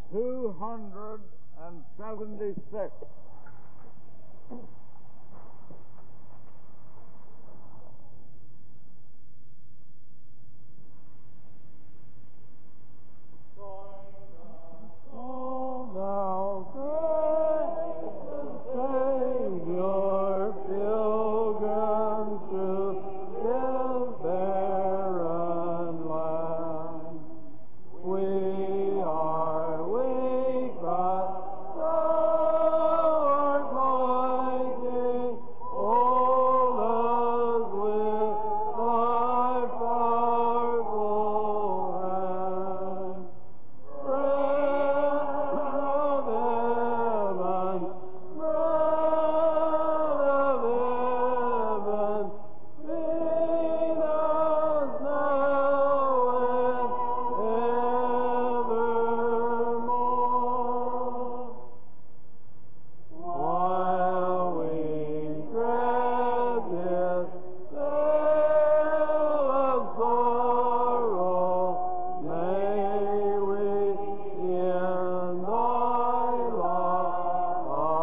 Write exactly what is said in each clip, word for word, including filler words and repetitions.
two hundred seventy-six. Oh, thou great Savior, pilgrim through this barren land, we are weak, but thou art mighty. Hold us with thy powerful hand. Bread of heaven, bread of heaven, feed us now and evermore. While we tread this vale of sorrow, may we in thy love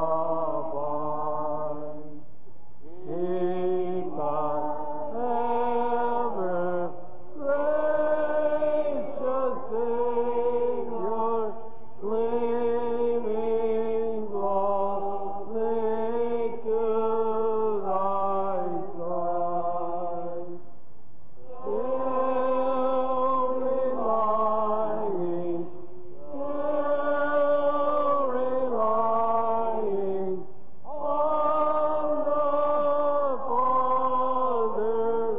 abide. Keep us ever, gracious Savior, gleaming closely to thy side. Still relying, still relying on the Father's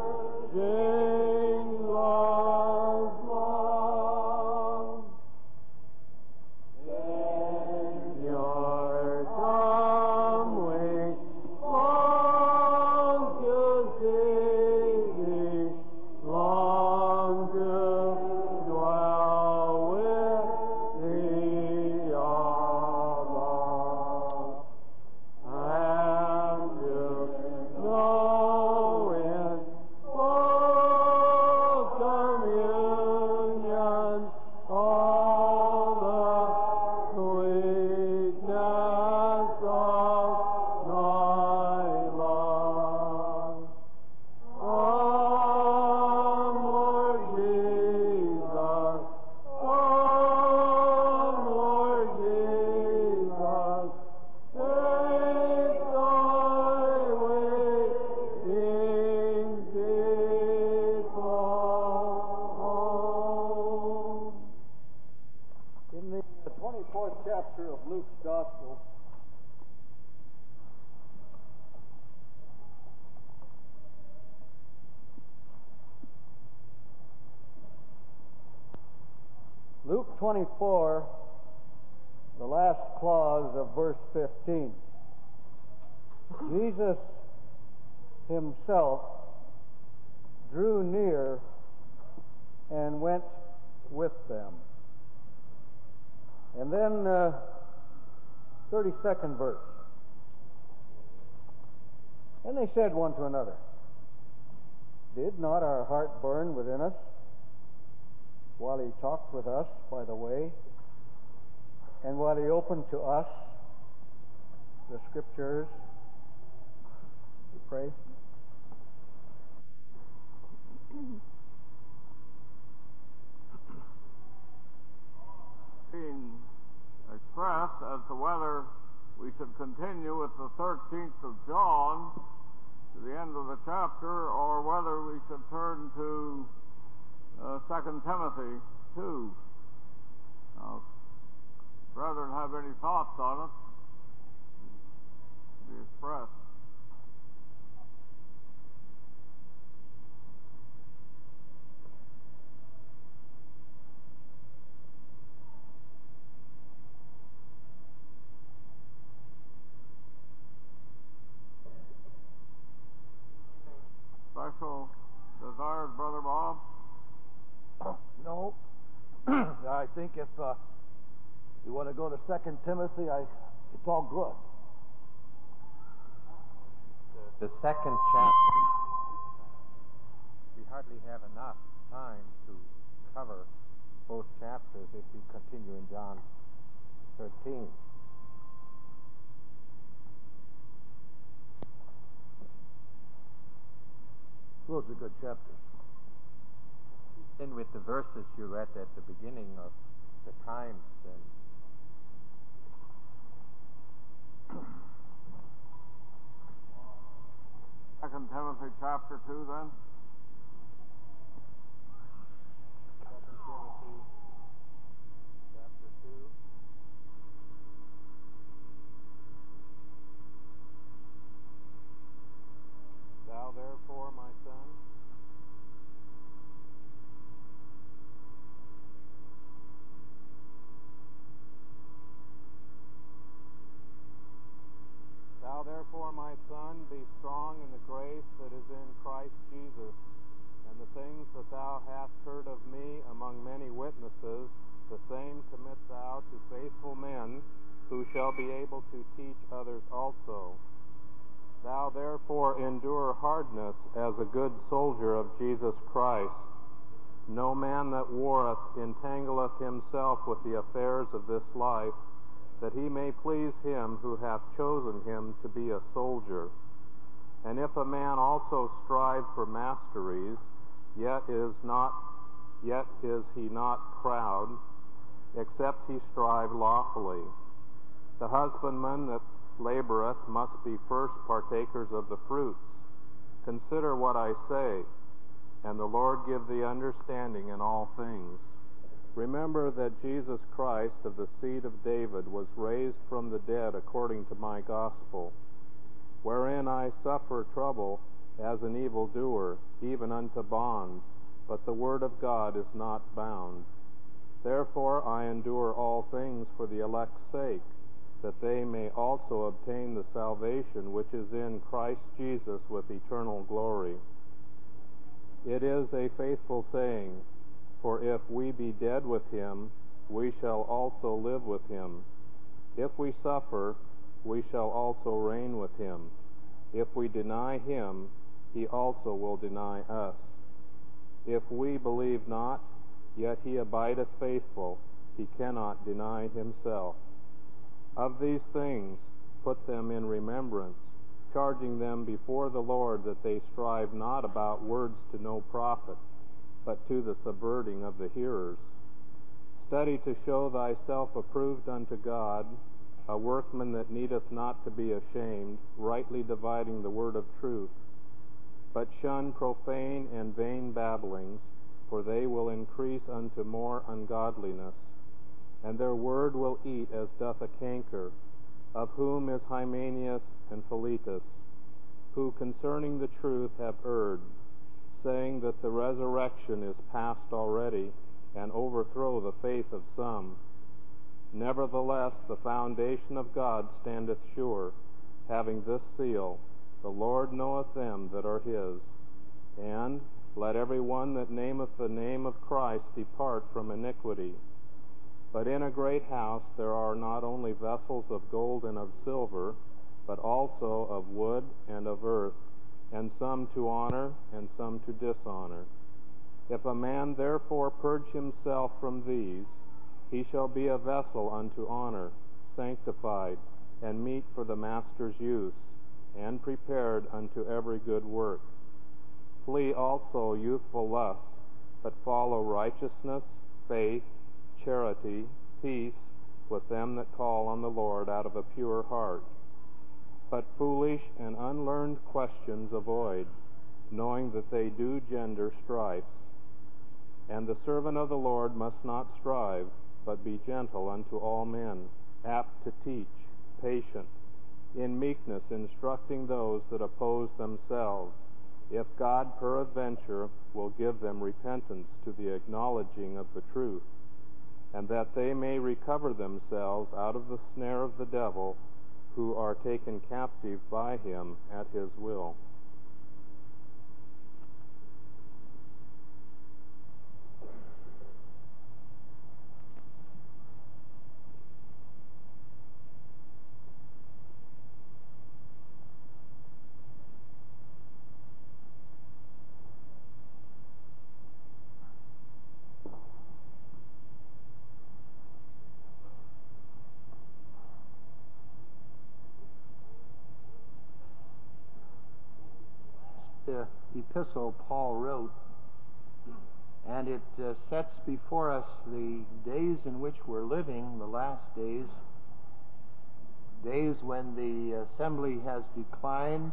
changeless love. Savior, come, we long to see thee, long to dwell with thee above, and to know in full communion all the sweetness of thy love. Come, Lord Jesus, come, Lord Jesus, take thy waiting people home. In the twenty-fourth chapter of Luke's Gospel, Luke twenty-four, the last clause of verse fifteen. Jesus himself drew near and went with them. And then uh, thirty-second verse. And they said one to another, did not our heart burn within us while he talked with us by the way, and while he opened to us the Scriptures? We pray. Being expressed as to whether we should continue with the thirteenth of John to the end of the chapter, or whether we should turn to uh, Second Timothy two. Now, if brethren have any thoughts on it, be expressed. Special desires, Brother Bob? No. I think if uh, you want to go to Second Timothy, I, it's all good. The second chapter, we hardly have enough time to cover both chapters if we continue in John. thirteen. Those are good chapters. Then with the verses you read at the beginning of the times, then Second Timothy chapter two, then. Second Timothy chapter two. Thou therefore, my son, Thou therefore, my son, be strong in the grace that is in Christ Jesus, and the things that thou hast heard of me among many witnesses, the same commit thou to faithful men, who shall be able to teach others also. Thou therefore endure hardness as a good soldier of Jesus Christ. No man that warreth entangleth himself with the affairs of this life, that he may please him who hath chosen him to be a soldier. And if a man also strive for masteries, yet is not, yet is he not proud, except he strive lawfully. The husbandman that laboreth must be first partakers of the fruits. Consider what I say, and the Lord give thee understanding in all things. Remember that Jesus Christ of the seed of David was raised from the dead according to my gospel, wherein I suffer trouble as an evildoer, even unto bonds, but the word of God is not bound. Therefore I endure all things for the elect's sake, that they may also obtain the salvation which is in Christ Jesus with eternal glory. It is a faithful saying, for if we be dead with him, we shall also live with him. If we suffer, we shall also reign with him. If we deny him, he also will deny us. If we believe not, yet he abideth faithful, he cannot deny himself. Of these things put them in remembrance, charging them before the Lord that they strive not about words to no profit, but to the subverting of the hearers. Study to show thyself approved unto God, a workman that needeth not to be ashamed, rightly dividing the word of truth. But shun profane and vain babblings, for they will increase unto more ungodliness. And their word will eat as doth a canker, of whom is Hymenaeus and Philetus, who concerning the truth have erred, saying that the resurrection is past already, and overthrow the faith of some. Nevertheless, the foundation of God standeth sure, having this seal, the Lord knoweth them that are his. And let every one that nameth the name of Christ depart from iniquity. But in a great house there are not only vessels of gold and of silver, but also of wood and of earth, and some to honor, and some to dishonor. If a man therefore purge himself from these, he shall be a vessel unto honor, sanctified, and meet for the master's use, and prepared unto every good work. Flee also youthful lusts, but follow righteousness, faith, charity, peace, with them that call on the Lord out of a pure heart. But foolish and unlearned questions avoid, knowing that they do gender strifes. And the servant of the Lord must not strive, but be gentle unto all men, apt to teach, patient, in meekness instructing those that oppose themselves, if God peradventure will give them repentance to the acknowledging of the truth, and that they may recover themselves out of the snare of the devil, who are taken captive by him at his will. uh, epistle Paul wrote, and it uh, sets before us the days in which we're living, the last days, days when the assembly has declined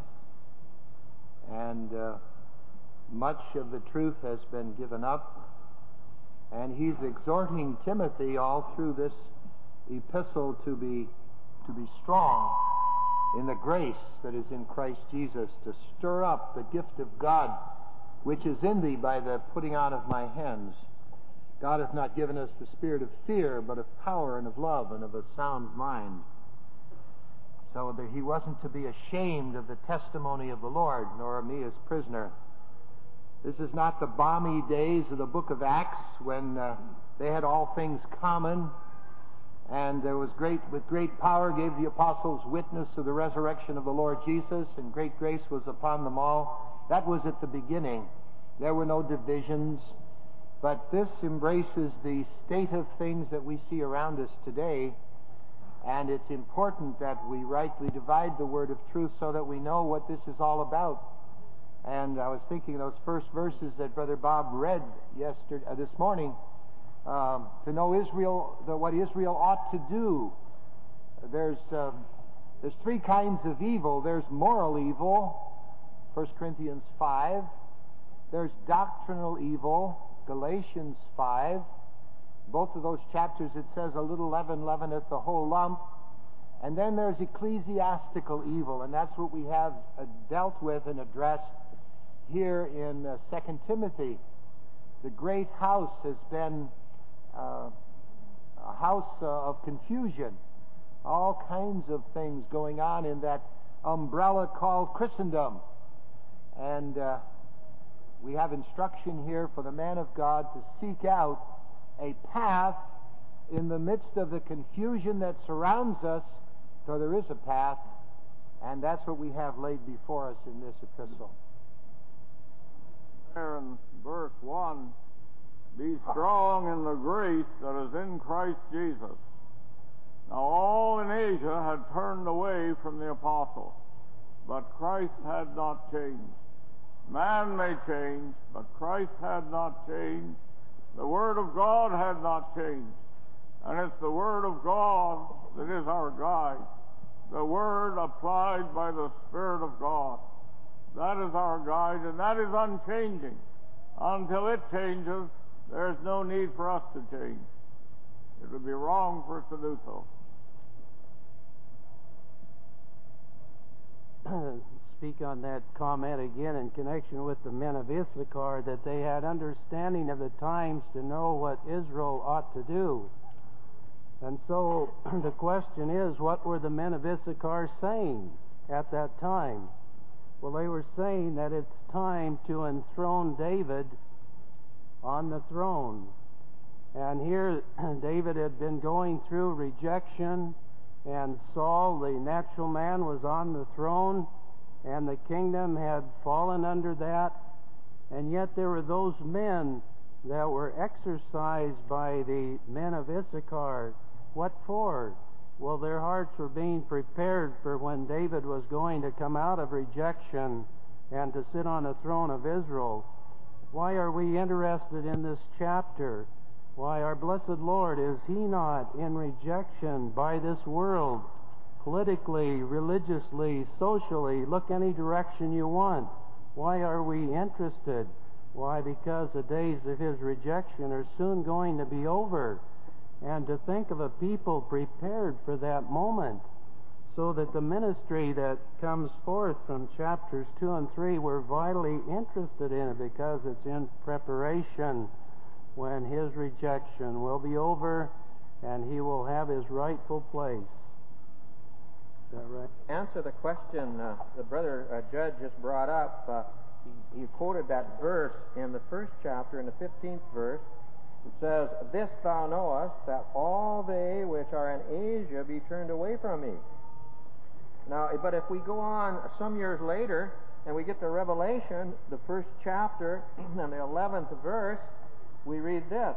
and uh, much of the truth has been given up. And he's exhorting Timothy all through this epistle to be to be strong in the grace that is in Christ Jesus, to stir up the gift of God which is in thee by the putting on of my hands. God hath not given us the spirit of fear, but of power and of love and of a sound mind. So that he wasn't to be ashamed of the testimony of the Lord, nor of me as prisoner. This is not the balmy days of the book of Acts when uh, they had all things common, and there was great, with great power gave the apostles witness of the resurrection of the Lord Jesus, and great grace was upon them all. That was at the beginning. There were no divisions, but this embraces the state of things that we see around us today, and it's important that we rightly divide the word of truth so that we know what this is all about. And I was thinking those first verses that Brother Bob read yesterday, uh, this morning, um, to know Israel, the, what Israel ought to do. There's uh, there's three kinds of evil. There's moral evil, First Corinthians five. There's doctrinal evil, Galatians five. Both of those chapters, it says, a little leaven leaveneth the whole lump. And then there's ecclesiastical evil, and that's what we have uh, dealt with and addressed here in uh, Second Timothy. The great house has been uh, a house uh, of confusion. All kinds of things going on in that umbrella called Christendom. And uh, we have instruction here for the man of God to seek out a path in the midst of the confusion that surrounds us, so there is a path, and that's what we have laid before us in this epistle. There in verse one, be strong in the grace that is in Christ Jesus. Now all in Asia had turned away from the apostle, but Christ had not changed. Man may change, but Christ had not changed. The Word of God had not changed. And it's the Word of God that is our guide. The Word applied by the Spirit of God. That is our guide, and that is unchanging. Until it changes, there is no need for us to change. It would be wrong for us to do so. Speak on that comment again in connection with the men of Issachar, that they had understanding of the times to know what Israel ought to do. And so the question is, what were the men of Issachar saying at that time? Well, they were saying that it's time to enthrone David on the throne. And here David had been going through rejection, and Saul, the natural man, was on the throne, and the kingdom had fallen under that. And yet there were those men that were exercised by the men of Issachar. What for? Well, their hearts were being prepared for when David was going to come out of rejection and to sit on the throne of Israel. Why are we interested in this chapter? Why, our blessed Lord, is He not in rejection by this world? Politically, religiously, socially, look any direction you want. Why are we interested? Why, because the days of His rejection are soon going to be over. And to think of a people prepared for that moment, so that the ministry that comes forth from chapters two and three, we're vitally interested in it because it's in preparation when His rejection will be over and He will have His rightful place. Is that right? Answer the question uh, the brother uh, Judge just brought up. Uh, he, he quoted that verse in the first chapter, in the fifteenth verse. It says, "This thou knowest, that all they which are in Asia be turned away from me." Now, but if we go on some years later, and we get to Revelation, the first chapter, and the eleventh verse, we read this.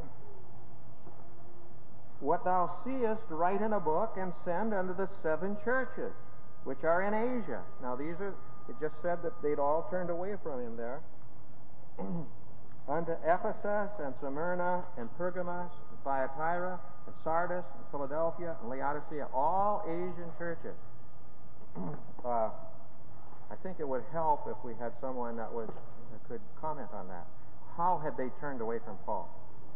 "What thou seest, write in a book, and send unto the seven churches, which are in Asia." Now, these are It just said that they'd all turned away from him there. Unto Ephesus and Smyrna and Pergamos, and Thyatira and Sardis and Philadelphia and Laodicea, all Asian churches. uh, I think it would help if we had someone that would that could comment on that. How had they turned away from Paul?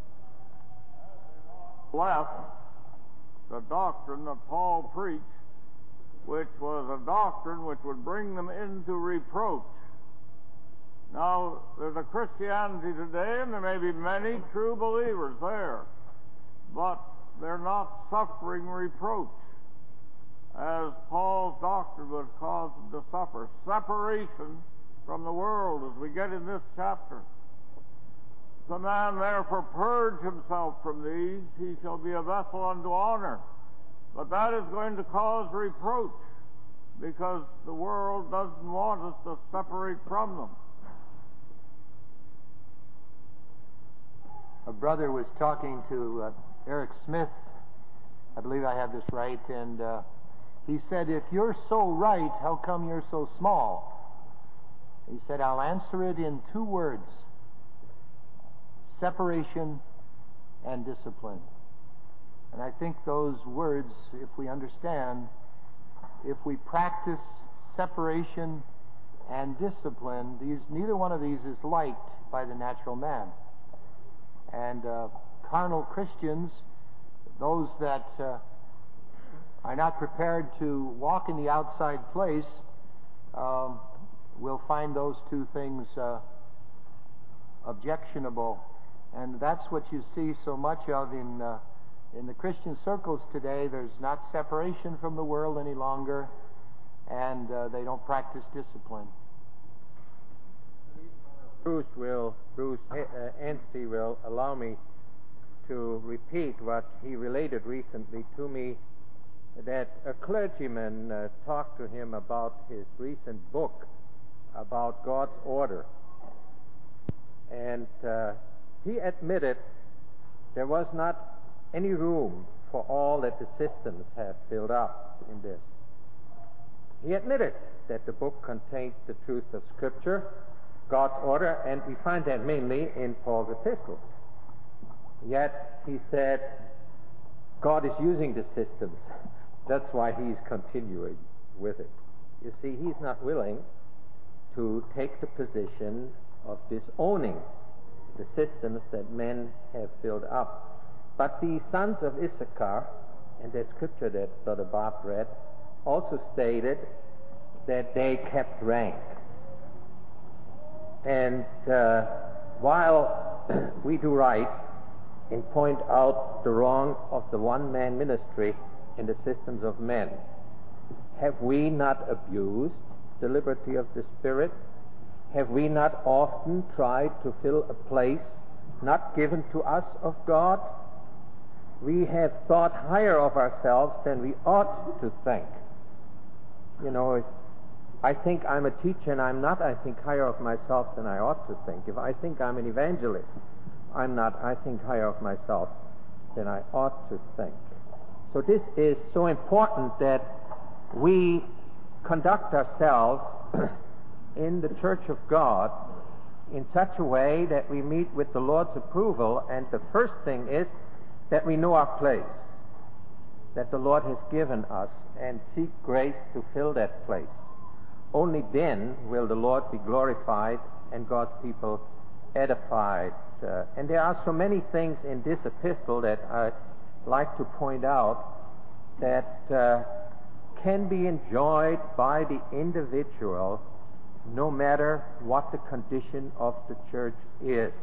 Left the doctrine that Paul preached, which was a doctrine which would bring them into reproach. Now, there's a Christianity today, and there may be many true believers there, but they're not suffering reproach, as Paul's doctrine would cause them to suffer. Separation from the world, as we get in this chapter. If a man therefore purge himself from these, he shall be a vessel unto honor. But that is going to cause reproach, because the world doesn't want us to separate from them. A brother was talking to uh, Eric Smith, I believe I have this right, and uh, he said, if you're so right, how come you're so small? He said, I'll answer it in two words: separation and discipline. And I think those words, if we understand, if we practice separation and discipline, these neither one of these is liked by the natural man. And uh, carnal Christians, those that uh, are not prepared to walk in the outside place, um, will find those two things uh, objectionable. And that's what you see so much of in uh, in the Christian circles today. There's not separation from the world any longer, and uh, they don't practice discipline. Bruce will, Bruce uh, Anstey will allow me to repeat what he related recently to me, that a clergyman uh, talked to him about his recent book about God's order. And uh, he admitted there was not any room for all that the systems have built up in this. He admitted that the book contained the truth of Scripture, God's order, and we find that mainly in Paul's epistles. Yet, he said, God is using the systems. That's why he's continuing with it. You see, he's not willing to take the position of disowning the systems that men have built up. But the sons of Issachar, and that scripture that Brother Bob read, also stated that they kept rank. And uh, while we do right and point out the wrong of the one-man ministry in the systems of men, have we not abused the liberty of the Spirit? Have we not often tried to fill a place not given to us of God? We have thought higher of ourselves than we ought to think. You know, if I think I'm a teacher and I'm not, I think higher of myself than I ought to think. If I think I'm an evangelist, I'm not, I think higher of myself than I ought to think. So this is so important that we conduct ourselves in the church of God in such a way that we meet with the Lord's approval. And the first thing is that we know our place, that the Lord has given us, and seek grace to fill that place. Only then will the Lord be glorified and God's people edified. Uh, and there are so many things in this epistle that I'd like to point out that uh, can be enjoyed by the individual no matter what the condition of the church is.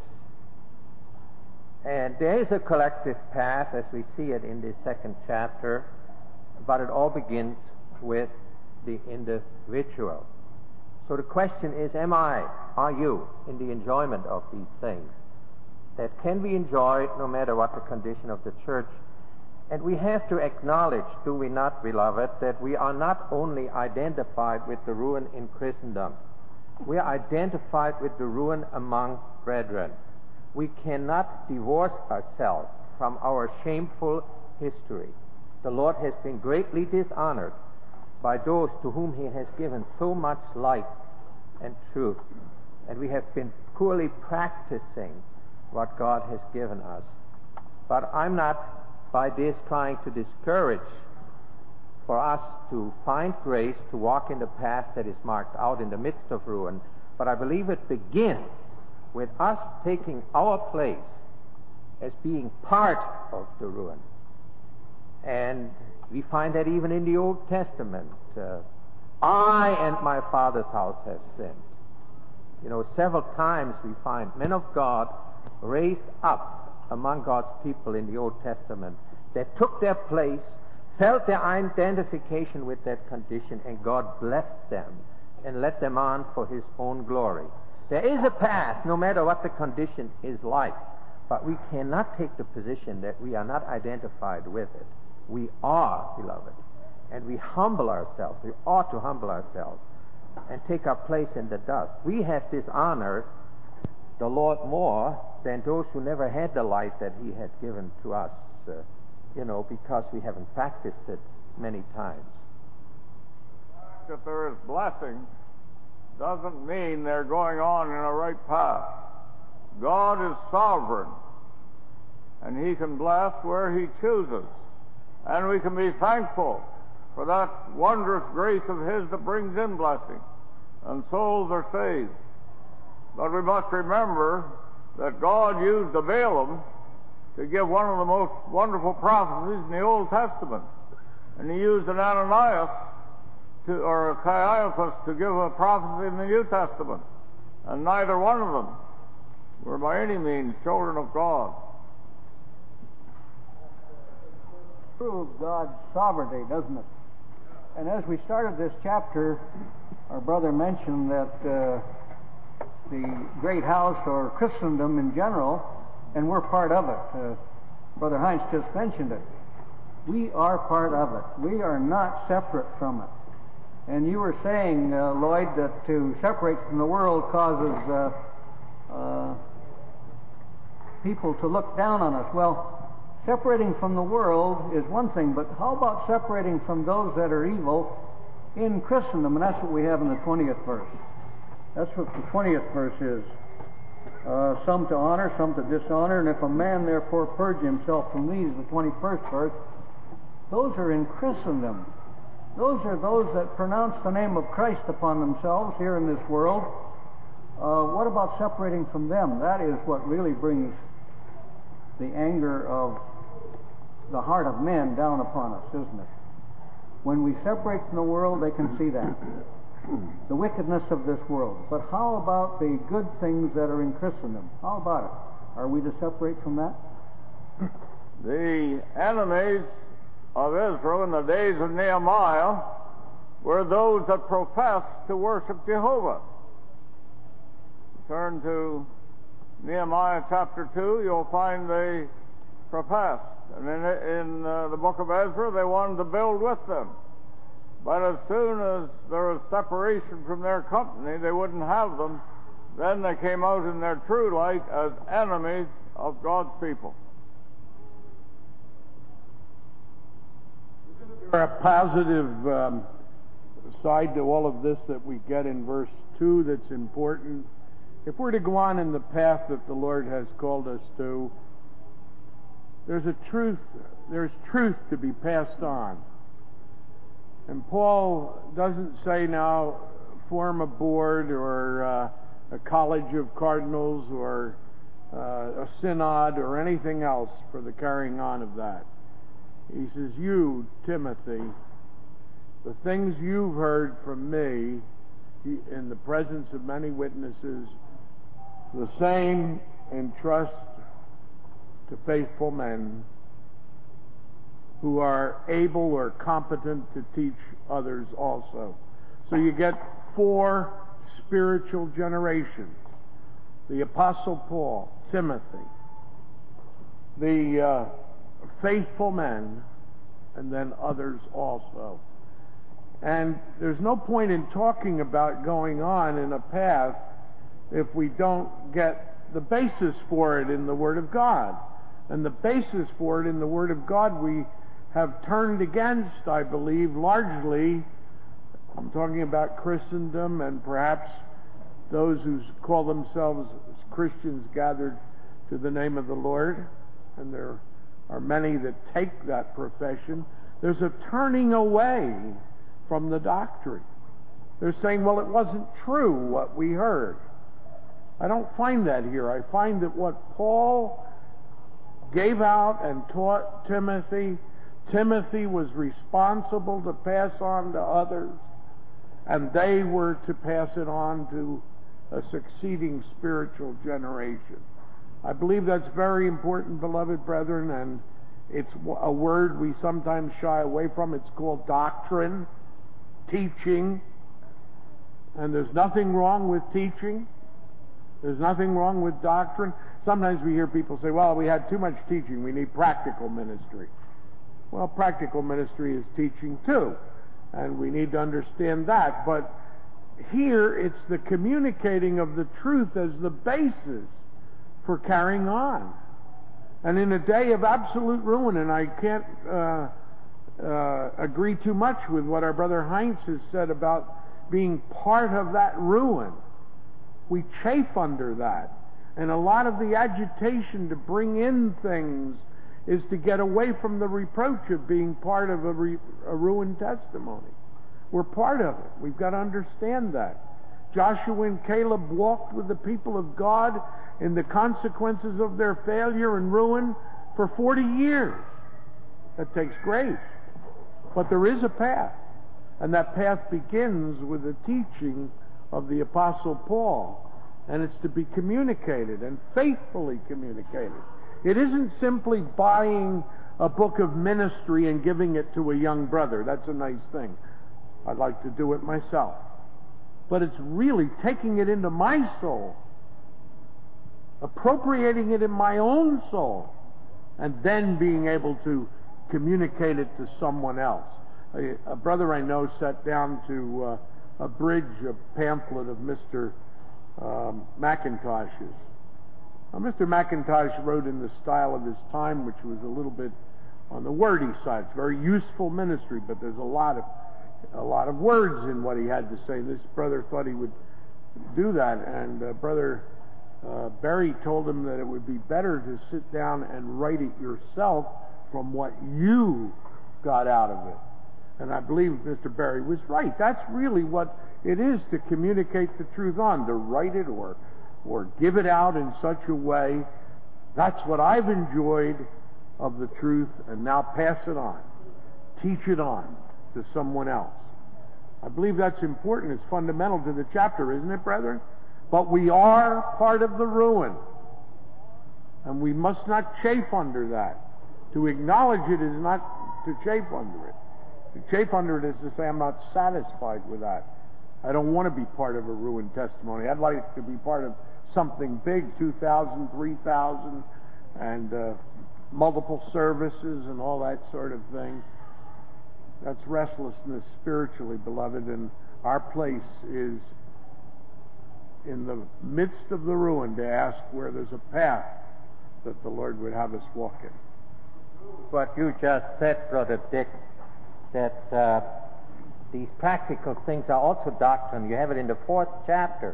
And there is a collective path as we see it in this second chapter, but it all begins with the individual. So the question is, am I, are you, in the enjoyment of these things that can be enjoyed no matter what the condition of the church? And we have to acknowledge, do we not, beloved, that we are not only identified with the ruin in Christendom, we are identified with the ruin among brethren. We cannot divorce ourselves from our shameful history. The Lord has been greatly dishonored by those to whom he has given so much light and truth, and we have been poorly practicing what God has given us. But I'm not by this trying to discourage for us to find grace to walk in the path that is marked out in the midst of ruin, but I believe it begins with us taking our place as being part of the ruin. And we find that even in the Old Testament. Uh, I and my Father's house have sinned. You know, several times we find men of God raised up among God's people in the Old Testament that took their place, felt their identification with that condition, and God blessed them and led them on for His own glory. There is a path, no matter what the condition is like, but we cannot take the position that we are not identified with it. We are, beloved, and we humble ourselves. We ought to humble ourselves and take our place in the dust. We have dishonored the Lord more than those who never had the life that He had given to us, uh, you know, because we haven't practiced it many times. If there is blessing, doesn't mean they're going on in a right path. God is sovereign, and He can bless where He chooses, and we can be thankful for that wondrous grace of His that brings in blessing, and souls are saved. But we must remember that God used the Balaam to give one of the most wonderful prophecies in the Old Testament, and He used an Ananias to, or a Caiaphas to give a prophecy in the New Testament, and neither one of them were by any means children of God. Prove God's sovereignty, doesn't it? And as we started this chapter, our brother mentioned that uh, the great house, or Christendom in general, and we're part of it. Uh, Brother Heinz just mentioned it. We are part of it. We are not separate from it. And you were saying, uh, Lloyd, that to separate from the world causes uh, uh, people to look down on us. Well, separating from the world is one thing, but how about separating from those that are evil in Christendom? And that's what we have in the twentieth verse. That's what the twentieth verse is. Uh, some to honor, some to dishonor, and if a man therefore purge himself from these, the twenty-first verse, those are in Christendom. Those are those that pronounce the name of Christ upon themselves here in this world. Uh, what about separating from them? That is what really brings the anger of the heart of men down upon us, isn't it? When we separate from the world, they can see that. The wickedness of this world. But how about the good things that are in Christendom? How about it? Are we to separate from that? The enemies of Israel in the days of Nehemiah were those that professed to worship Jehovah. Turn to Nehemiah chapter two, you'll find they professed. And in, in uh, the book of Ezra, they wanted to build with them. But as soon as there was separation from their company, they wouldn't have them. Then they came out in their true light as enemies of God's people. Is there a positive um, side to all of this that we get in verse two that's important? If we're to go on in the path that the Lord has called us to, there's a truth, there's truth to be passed on. And Paul doesn't say now form a board or uh, a college of cardinals or uh, a synod or anything else for the carrying on of that. He says, you, Timothy, the things you've heard from me in the presence of many witnesses, the same entrust to faithful men who are able or competent to teach others also. So you get four spiritual generations. The Apostle Paul, Timothy, the uh, faithful men, and then others also. And there's no point in talking about going on in a path if we don't get the basis for it in the Word of God. And the basis for it in the Word of God we have turned against, I believe, largely I'm talking about Christendom and perhaps those who call themselves Christians gathered to the name of the Lord, and there are many that take that profession. There's a turning away from the doctrine. They're saying, well, it wasn't true what we heard. I don't find that here. I find that what Paul gave out and taught Timothy, Timothy was responsible to pass on to others, and they were to pass it on to a succeeding spiritual generation. I believe that's very important, beloved brethren, and it's a word we sometimes shy away from. It's called doctrine, teaching, and there's nothing wrong with teaching. There's nothing wrong with doctrine. Sometimes we hear people say, well, we had too much teaching, we need practical ministry. Well, practical ministry is teaching too, and we need to understand that. But here, it's the communicating of the truth as the basis for carrying on. And in a day of absolute ruin, and I can't uh, uh, agree too much with what our brother Heinz has said about being part of that ruin. We chafe under that. And a lot of the agitation to bring in things is to get away from the reproach of being part of a, re- a ruined testimony. We're part of it. We've got to understand that. Joshua and Caleb walked with the people of God in the consequences of their failure and ruin for forty years. That takes grace. But there is a path. And that path begins with the teaching of the Apostle Paul. And it's to be communicated and faithfully communicated. It isn't simply buying a book of ministry and giving it to a young brother. That's a nice thing. I'd like to do it myself. But it's really taking it into my soul, appropriating it in my own soul, and then being able to communicate it to someone else. A, a brother I know sat down to uh, abridge a pamphlet of Mister Um, McIntosh's. Now, Mister McIntosh wrote in the style of his time, which was a little bit on the wordy side. It's very useful ministry, but there's a lot of a lot of words in what he had to say. This brother thought he would do that, and uh, Brother uh, Barry told him that it would be better to sit down and write it yourself from what you got out of it. And I believe Mister Barry was right. That's really what it is to communicate the truth on, to write it or or give it out in such a way. That's what I've enjoyed of the truth, and now pass it on. Teach it on to someone else. I believe that's important. It's fundamental to the chapter, isn't it, brethren? But we are part of the ruin, and we must not chafe under that. To acknowledge it is not to chafe under it. To chafe under it is to say, I'm not satisfied with that. I don't want to be part of a ruined testimony. I'd like to be part of something big, two thousand, three thousand, and uh, multiple services and all that sort of thing. That's restlessness spiritually, beloved, and our place is in the midst of the ruin to ask where there's a path that the Lord would have us walk in. What you just said, Brother Dick, that uh, these practical things are also doctrine. You have it in the fourth chapter,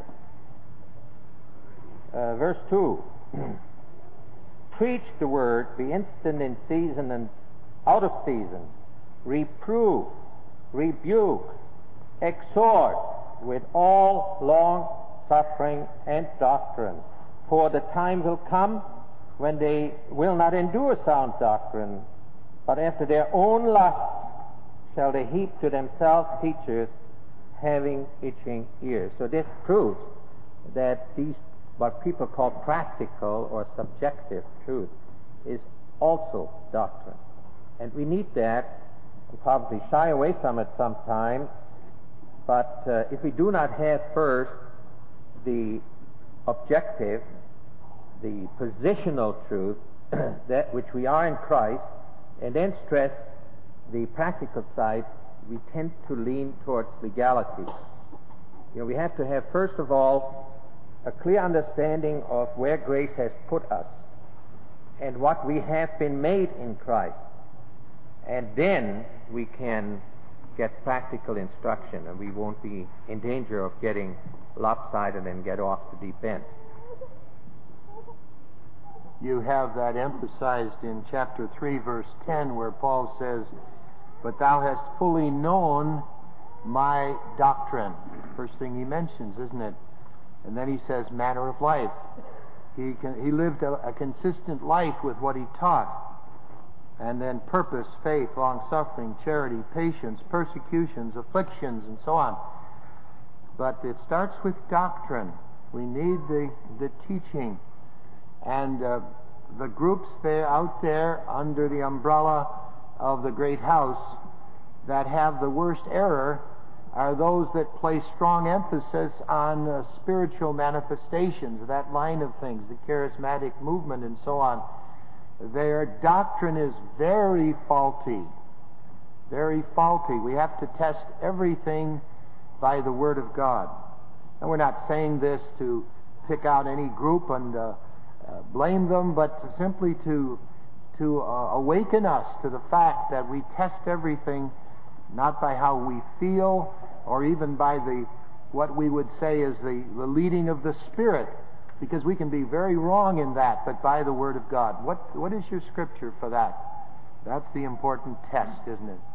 uh, verse two. Preach the word, be instant in season and out of season. Reprove, rebuke, exhort with all long suffering and doctrine. For the time will come when they will not endure sound doctrine, but after their own lusts shall they heap to themselves teachers having itching ears. So this proves that these, what people call practical or subjective truth, is also doctrine. And we need that. We'll probably shy away from it sometimes, but uh, if we do not have first the objective, the positional truth, that which we are in Christ, and then stress the practical side, we tend to lean towards legality. You know, we have to have, first of all, a clear understanding of where grace has put us and what we have been made in Christ. And then we can get practical instruction, and we won't be in danger of getting lopsided and get off the deep end. You have that emphasized in chapter three, verse ten, where Paul says, "But thou hast fully known my doctrine." First thing he mentions, isn't it? And then he says, manner of life. He can, he lived a, a consistent life with what he taught. And then purpose, faith, long-suffering, charity, patience, persecutions, afflictions, and so on. But it starts with doctrine. We need the, the teaching. And uh, the groups there out there under the umbrella of the great house that have the worst error are those that place strong emphasis on uh, spiritual manifestations, that line of things, the charismatic movement and so on. Their doctrine is very faulty. Very faulty. We have to test everything by the Word of God. And we're not saying this to pick out any group and uh, uh, blame them, but to simply to to uh, awaken us to the fact that we test everything not by how we feel or even by the what we would say is the, the leading of the Spirit, because we can be very wrong in that, but by the Word of God. What what is your scripture for that? That's the important test, isn't it?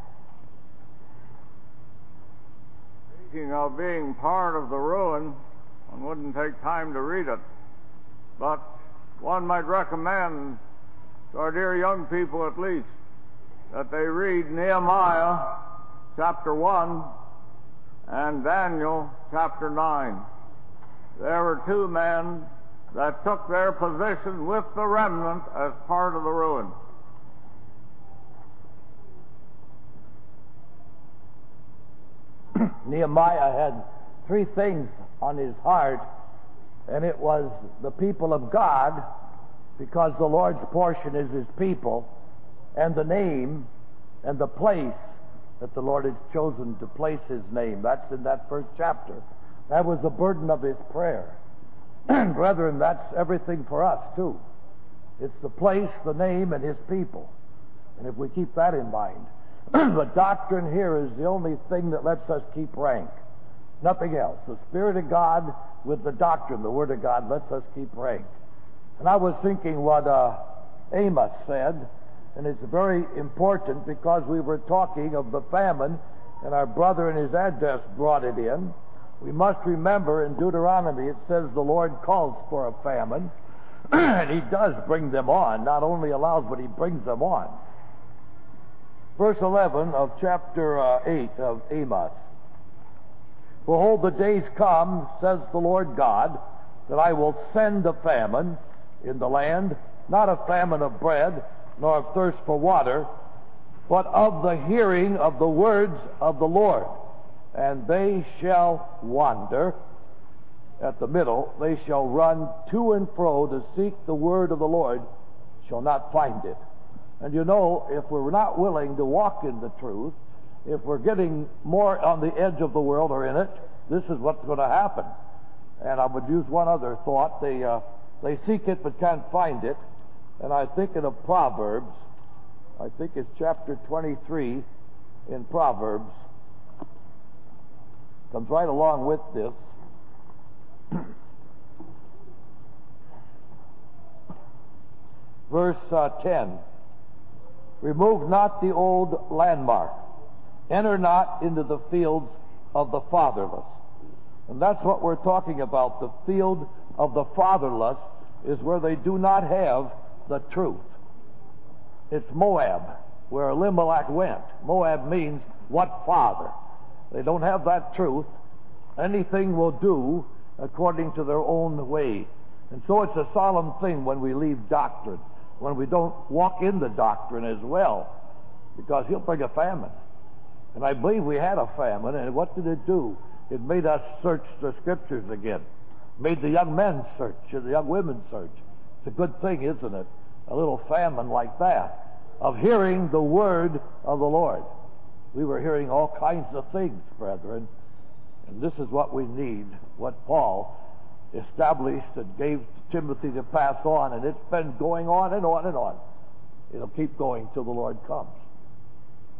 Speaking of being part of the ruin, one wouldn't take time to read it, but one might recommend to our dear young people at least that they read Nehemiah chapter one and Daniel chapter nine. There were two men that took their position with the remnant as part of the ruin. Nehemiah had three things on his heart, and it was the people of God, because the Lord's portion is his people, and the name and the place that the Lord has chosen to place his name. That's in that first chapter. That was the burden of his prayer. Brethren, that's everything for us too. It's the place, the name, and his people. And if we keep that in mind, the doctrine here is the only thing that lets us keep rank. Nothing else. The Spirit of God with the doctrine, the Word of God, lets us keep rank. And I was thinking what uh, Amos said, and it's very important because we were talking of the famine, and our brother in his address brought it in. We must remember in Deuteronomy it says the Lord calls for a famine, and he does bring them on. Not only allows, but he brings them on. Verse eleven of chapter uh, eight of Amos. Behold, the days come, says the Lord God, that I will send a famine in the land, not a famine of bread, nor of thirst for water, but of the hearing of the words of the Lord. And they shall wander. At the middle, they shall run to and fro to seek the word of the Lord, shall not find it. And you know, if we're not willing to walk in the truth, if we're getting more on the edge of the world or in it, this is what's going to happen. And I would use one other thought. They, uh, they seek it but can't find it. And I think in of Proverbs, I think it's chapter twenty-three in Proverbs, comes right along with this. Verse uh, ten. Remove not the old landmark. Enter not into the fields of the fatherless. And that's what we're talking about. The field of the fatherless is where they do not have the truth. It's Moab, where Elimelech went. Moab means what father? They don't have that truth. Anything will do according to their own way. And so it's a solemn thing when we leave doctrine, when we don't walk in the doctrine as well, because he'll bring a famine. And I believe we had a famine, and what did it do? It made us search the scriptures again. Made the young men search, and the young women search. It's a good thing, isn't it? A little famine like that, of hearing the word of the Lord. We were hearing all kinds of things, brethren, and this is what we need, what Paul established and gave Timothy to pass on, and it's been going on and on and on. It'll keep going till the Lord comes.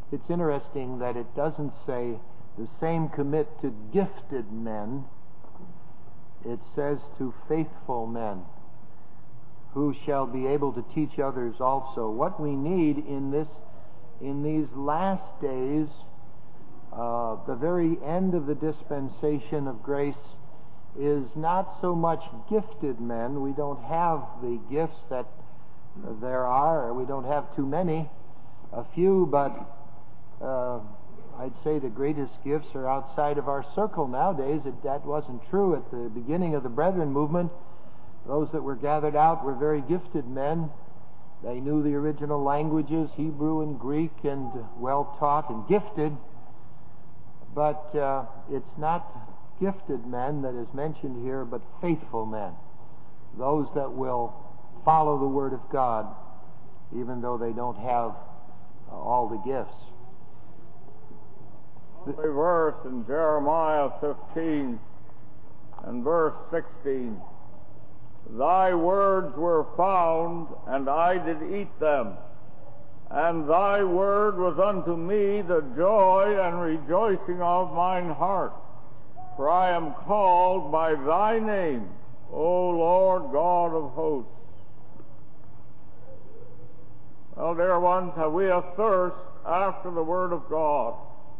it's interesting that it doesn't say the same commit to gifted men. It says to faithful men who shall be able to teach others also. What we need in this, in these last days, uh, the very end of the dispensation of grace, is not so much gifted men. We don't have the gifts that there are. We don't have too many. A few, but uh, I'd say the greatest gifts are outside of our circle nowadays. It, that wasn't true at the beginning of the Brethren movement. Those that were gathered out were very gifted men. They knew the original languages, Hebrew and Greek, and well taught and gifted. But uh, it's not gifted men that is mentioned here, but faithful men. Those that will follow the Word of God, even though they don't have uh, all the gifts. The verse in Jeremiah fifteen and verse sixteen. Thy words were found, and I did eat them. And thy word was unto me the joy and rejoicing of mine heart. For I am called by thy name, O Lord God of hosts. Well, dear ones, have we a thirst after the Word of God?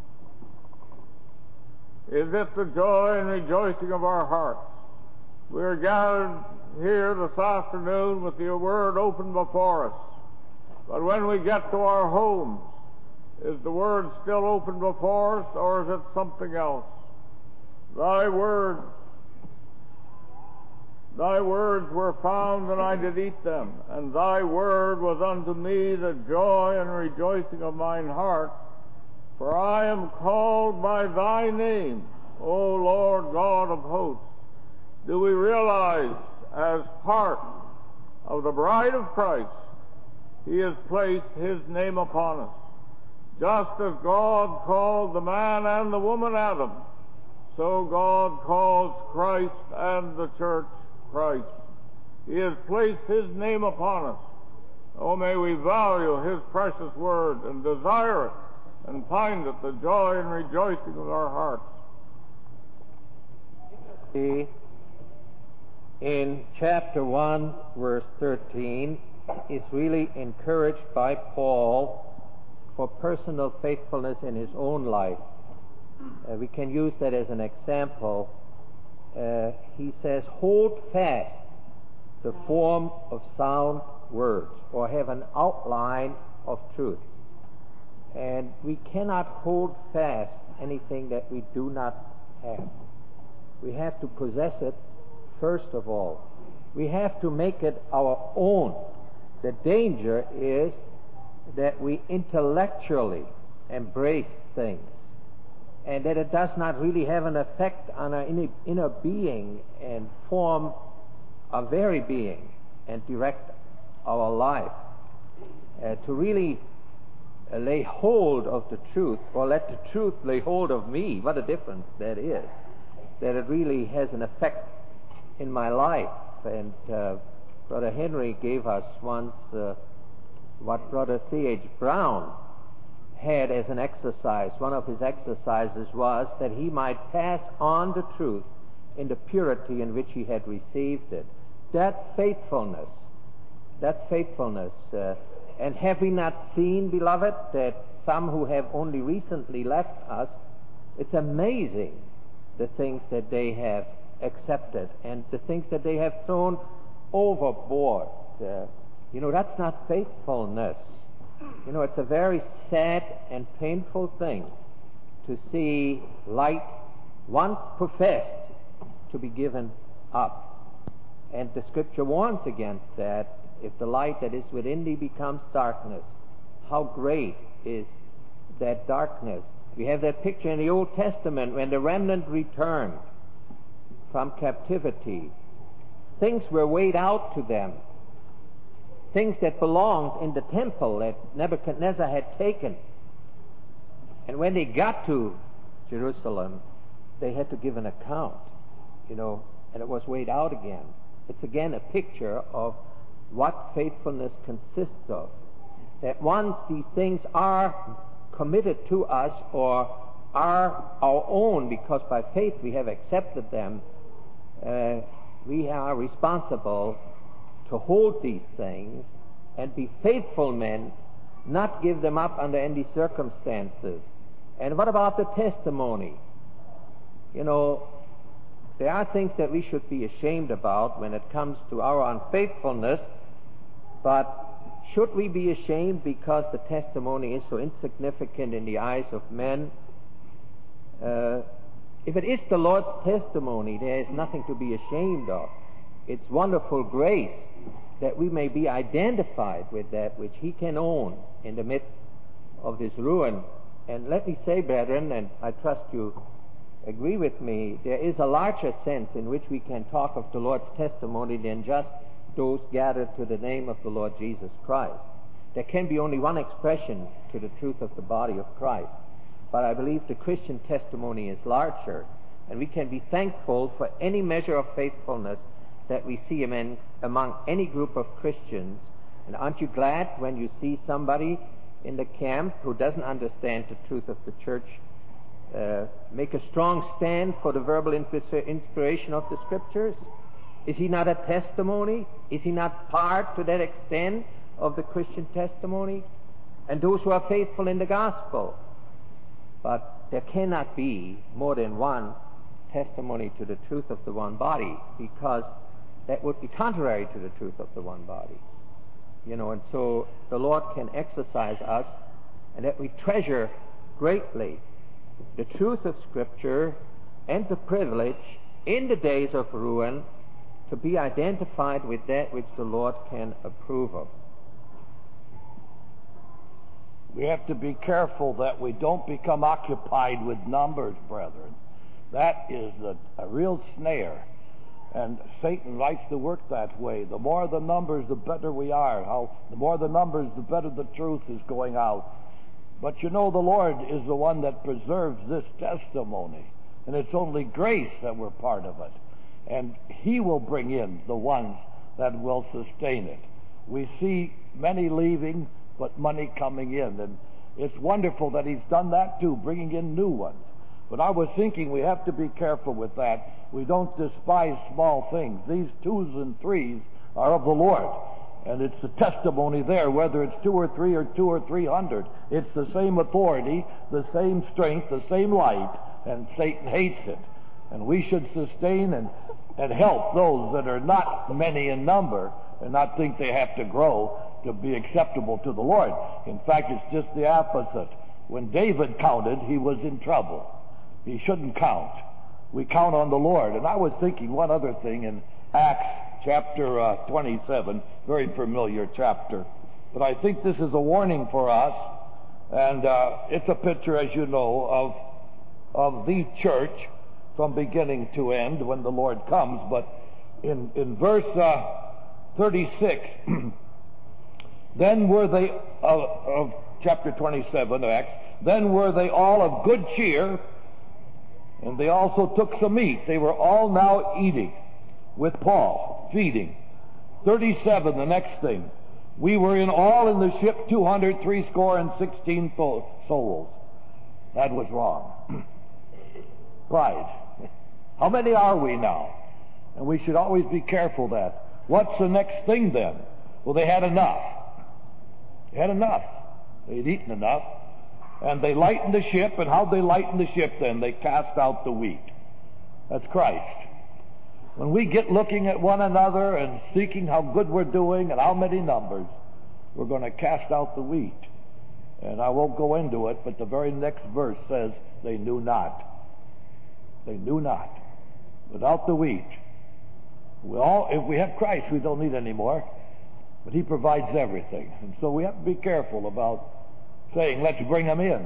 Is it the joy and rejoicing of our hearts? We are gathered here this afternoon with the Word open before us. But when we get to our homes, is the Word still open before us, or is it something else? Thy word, thy words were found, and I did eat them, and thy word was unto me the joy and rejoicing of mine heart. For I am called by thy name, O Lord God of hosts. Do we realize, as part of the bride of Christ, He has placed His name upon us? Just as God called the man and the woman Adam, so God calls Christ and the church Christ. He has placed His name upon us. Oh, may we value His precious word and desire it and find it the joy and rejoicing of our hearts. In chapter one, verse thirteen, is really encouraged by Paul for personal faithfulness in his own life. Uh, we can use that as an example. Uh, he says, hold fast the form of sound words, or have an outline of truth. And we cannot hold fast anything that we do not have. We have to possess it first of all. We have to make it our own. The danger is that we intellectually embrace things, and that it does not really have an effect on our inner, inner being and form our very being and direct our life. Uh, to really uh, lay hold of the truth, or let the truth lay hold of me, what a difference that is. That it really has an effect in my life. And uh, Brother Henry gave us once uh, what Brother C H Brown had as an exercise. One of his exercises was that he might pass on the truth in the purity in which he had received it. That faithfulness, that faithfulness. Uh, and have we not seen, beloved, that some who have only recently left us, it's amazing the things that they have accepted and the things that they have thrown overboard. Uh, you know, that's not faithfulness. You know, it's a very sad and painful thing to see light once professed to be given up. And the Scripture warns against that. If the light that is within thee becomes darkness, how great is that darkness. We have that picture in the Old Testament when the remnant returned from captivity. Things were weighed out to them. Things that belonged in the temple that Nebuchadnezzar had taken. And when they got to Jerusalem, they had to give an account, you know, and it was weighed out again. It's again a picture of what faithfulness consists of. That once these things are committed to us or are our own because by faith we have accepted them, uh, we are responsible to hold these things and be faithful men, not give them up under any circumstances. And what about the testimony? You know, there are things that we should be ashamed about when it comes to our unfaithfulness, but should we be ashamed because the testimony is so insignificant in the eyes of men? Uh, if it is the Lord's testimony, there is nothing to be ashamed of. It's wonderful grace that we may be identified with that which He can own in the midst of this ruin. And let me say, brethren, and I trust you agree with me, there is a larger sense in which we can talk of the Lord's testimony than just those gathered to the name of the Lord Jesus Christ. There can be only one expression to the truth of the body of Christ. But I believe the Christian testimony is larger, and we can be thankful for any measure of faithfulness that we see among, among any group of Christians. And aren't you glad when you see somebody in the camp who doesn't understand the truth of the church uh, make a strong stand for the verbal inspiration of the Scriptures? Is he not a testimony? Is he not part to that extent of the Christian testimony? And those who are faithful in the gospel. But there cannot be more than one testimony to the truth of the one body, because that would be contrary to the truth of the one body. You know, and so the Lord can exercise us, and that we treasure greatly the truth of Scripture and the privilege in the days of ruin to be identified with that which the Lord can approve of. We have to be careful that we don't become occupied with numbers, brethren. That is a, a real snare. And Satan likes to work that way. The more the numbers, the better we are. How, the more the numbers, the better the truth is going out. But you know, the Lord is the one that preserves this testimony. And it's only grace that we're part of it. And He will bring in the ones that will sustain it. We see many leaving, but money coming in. And it's wonderful that He's done that too, bringing in new ones. But I was thinking we have to be careful with that. We don't despise small things. These twos and threes are of the Lord. And it's the testimony there, whether it's two or three or two or three hundred. It's the same authority, the same strength, the same light, and Satan hates it. And we should sustain and, and help those that are not many in number and not think they have to grow to be acceptable to the Lord. In fact, it's just the opposite. When David counted, he was in trouble. He shouldn't count. We count on the Lord. And I was thinking one other thing in Acts chapter uh, twenty-seven, very familiar chapter. But I think this is a warning for us, and uh, it's a picture, as you know, of of the church from beginning to end when the Lord comes. But in in verse uh, thirty-six, then were they of, of chapter twenty-seven of Acts. Then were they all of good cheer, and they also took some meat. They were all now eating with Paul, feeding. thirty-seven, the next thing. We were in all in the ship two hundred threescore and sixteen souls. That was wrong. Pride. How many are we now? And we should always be careful that. What's the next thing then? Well, they had enough. They had enough. They'd eaten enough. And they lightened the ship, and how'd they lighten the ship then? They cast out the wheat. That's Christ. When we get looking at one another and seeking how good we're doing and how many numbers, we're going to cast out the wheat. And I won't go into it, but the very next verse says, they knew not. They knew not. Without the wheat. We all, if we have Christ, we don't need any more. But He provides everything. And so we have to be careful about saying, let's bring them in.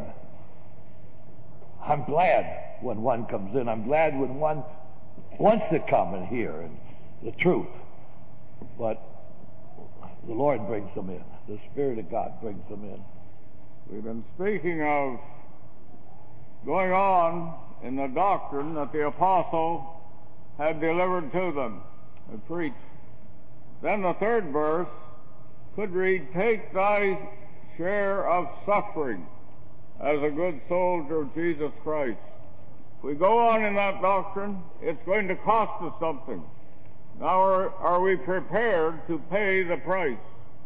I'm glad when one comes in. I'm glad when one wants to come and hear and the truth. But the Lord brings them in. The Spirit of God brings them in. We've been speaking of going on in the doctrine that the apostle had delivered to them and preached. Then the third verse could read, take thy share of suffering as a good soldier of Jesus Christ. If we go on in that doctrine, it's going to cost us something. Now, are, are we prepared to pay the price?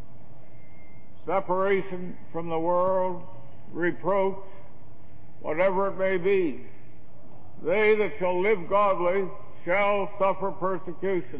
Separation from the world, reproach, whatever it may be. They that shall live godly shall suffer persecution.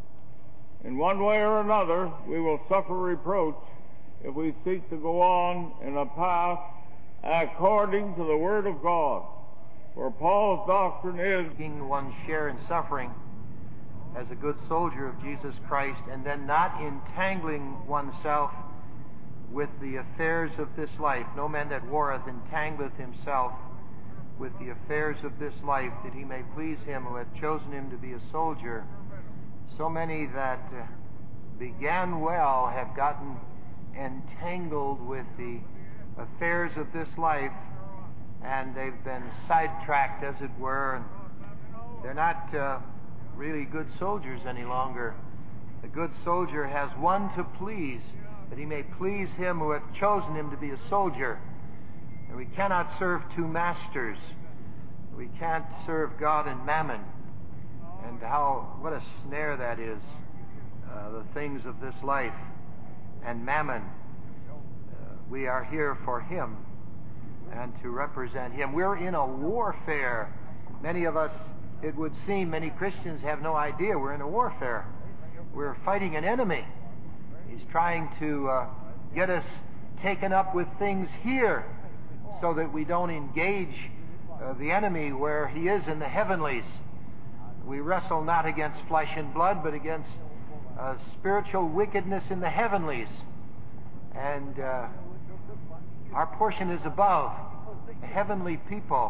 In one way or another, we will suffer reproach if we seek to go on in a path according to the Word of God. For Paul's doctrine is taking one's share in suffering as a good soldier of Jesus Christ, and then not entangling oneself with the affairs of this life. No man that warreth entangleth himself with the affairs of this life, that he may please him who hath chosen him to be a soldier. So many that uh, began well have gotten entangled with the affairs of this life, and they've been sidetracked, as it were, and they're not uh, really good soldiers any longer. The good soldier has one to please, that he may please him who hath chosen him to be a soldier. And we cannot serve two masters. We can't serve God and mammon. And how, what a snare that is, uh, the things of this life and mammon. Uh, we are here for him and to represent him. We're in a warfare. Many of us, it would seem, many Christians have no idea we're in a warfare. We're fighting an enemy. He's trying to uh, get us taken up with things here so that we don't engage uh, the enemy where he is in the heavenlies. We wrestle not against flesh and blood, but against uh, spiritual wickedness in the heavenlies. And uh, our portion is above, heavenly people.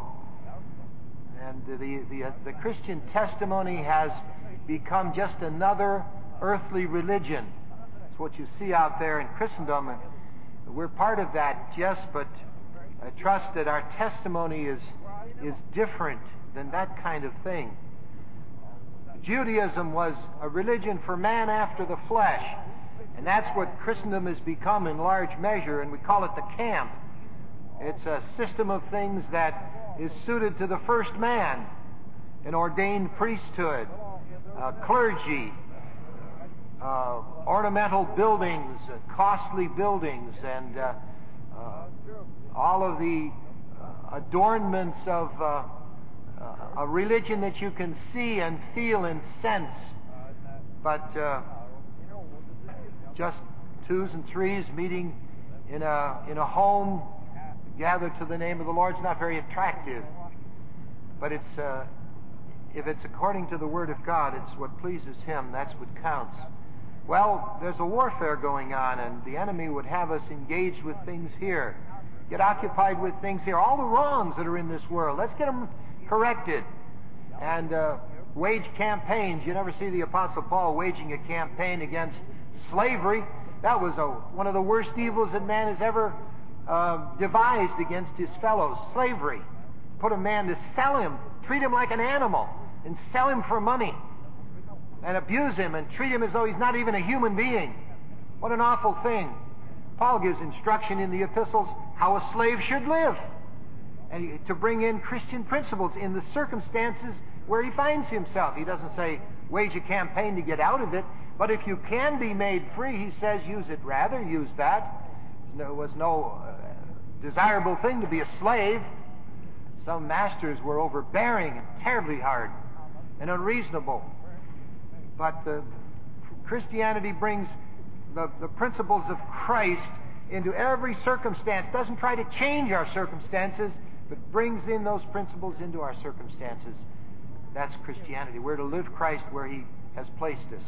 And the, the, uh, the Christian testimony has become just another earthly religion. It's what you see out there in Christendom. And we're part of that, yes, but I trust that our testimony is, is different than that kind of thing. Judaism was a religion for man after the flesh, and that's what Christendom has become in large measure, and we call it the camp. It's a system of things that is suited to the first man, an ordained priesthood, uh, clergy, uh, ornamental buildings, uh, costly buildings, and uh, uh, all of the uh, adornments of uh, uh, a religion that you can see and feel and sense, but uh, just twos and threes meeting in a in a home gathered to the name of the Lord is not very attractive. But it's uh, if it's according to the Word of God, it's what pleases Him. That's what counts. Well, there's a warfare going on, and the enemy would have us engaged with things here, get occupied with things here, all the wrongs that are in this world. Let's get them corrected, and uh, wage campaigns. You never see the Apostle Paul waging a campaign against slavery. That was a, one of the worst evils that man has ever uh, devised against his fellows. Slavery. Put a man to sell him, treat him like an animal, and sell him for money, and abuse him and treat him as though he's not even a human being. What an awful thing. Paul gives instruction in the epistles how a slave should live, and to bring in Christian principles in the circumstances where he finds himself. He doesn't say wage a campaign to get out of it, but if you can be made free, he says use it rather, use that. There was no uh, desirable thing to be a slave. Some masters were overbearing and terribly hard and unreasonable. But uh, Christianity brings the, the principles of Christ into every circumstance. Doesn't try to change our circumstances, but brings in those principles into our circumstances. That's Christianity. We're to live Christ where He has placed us.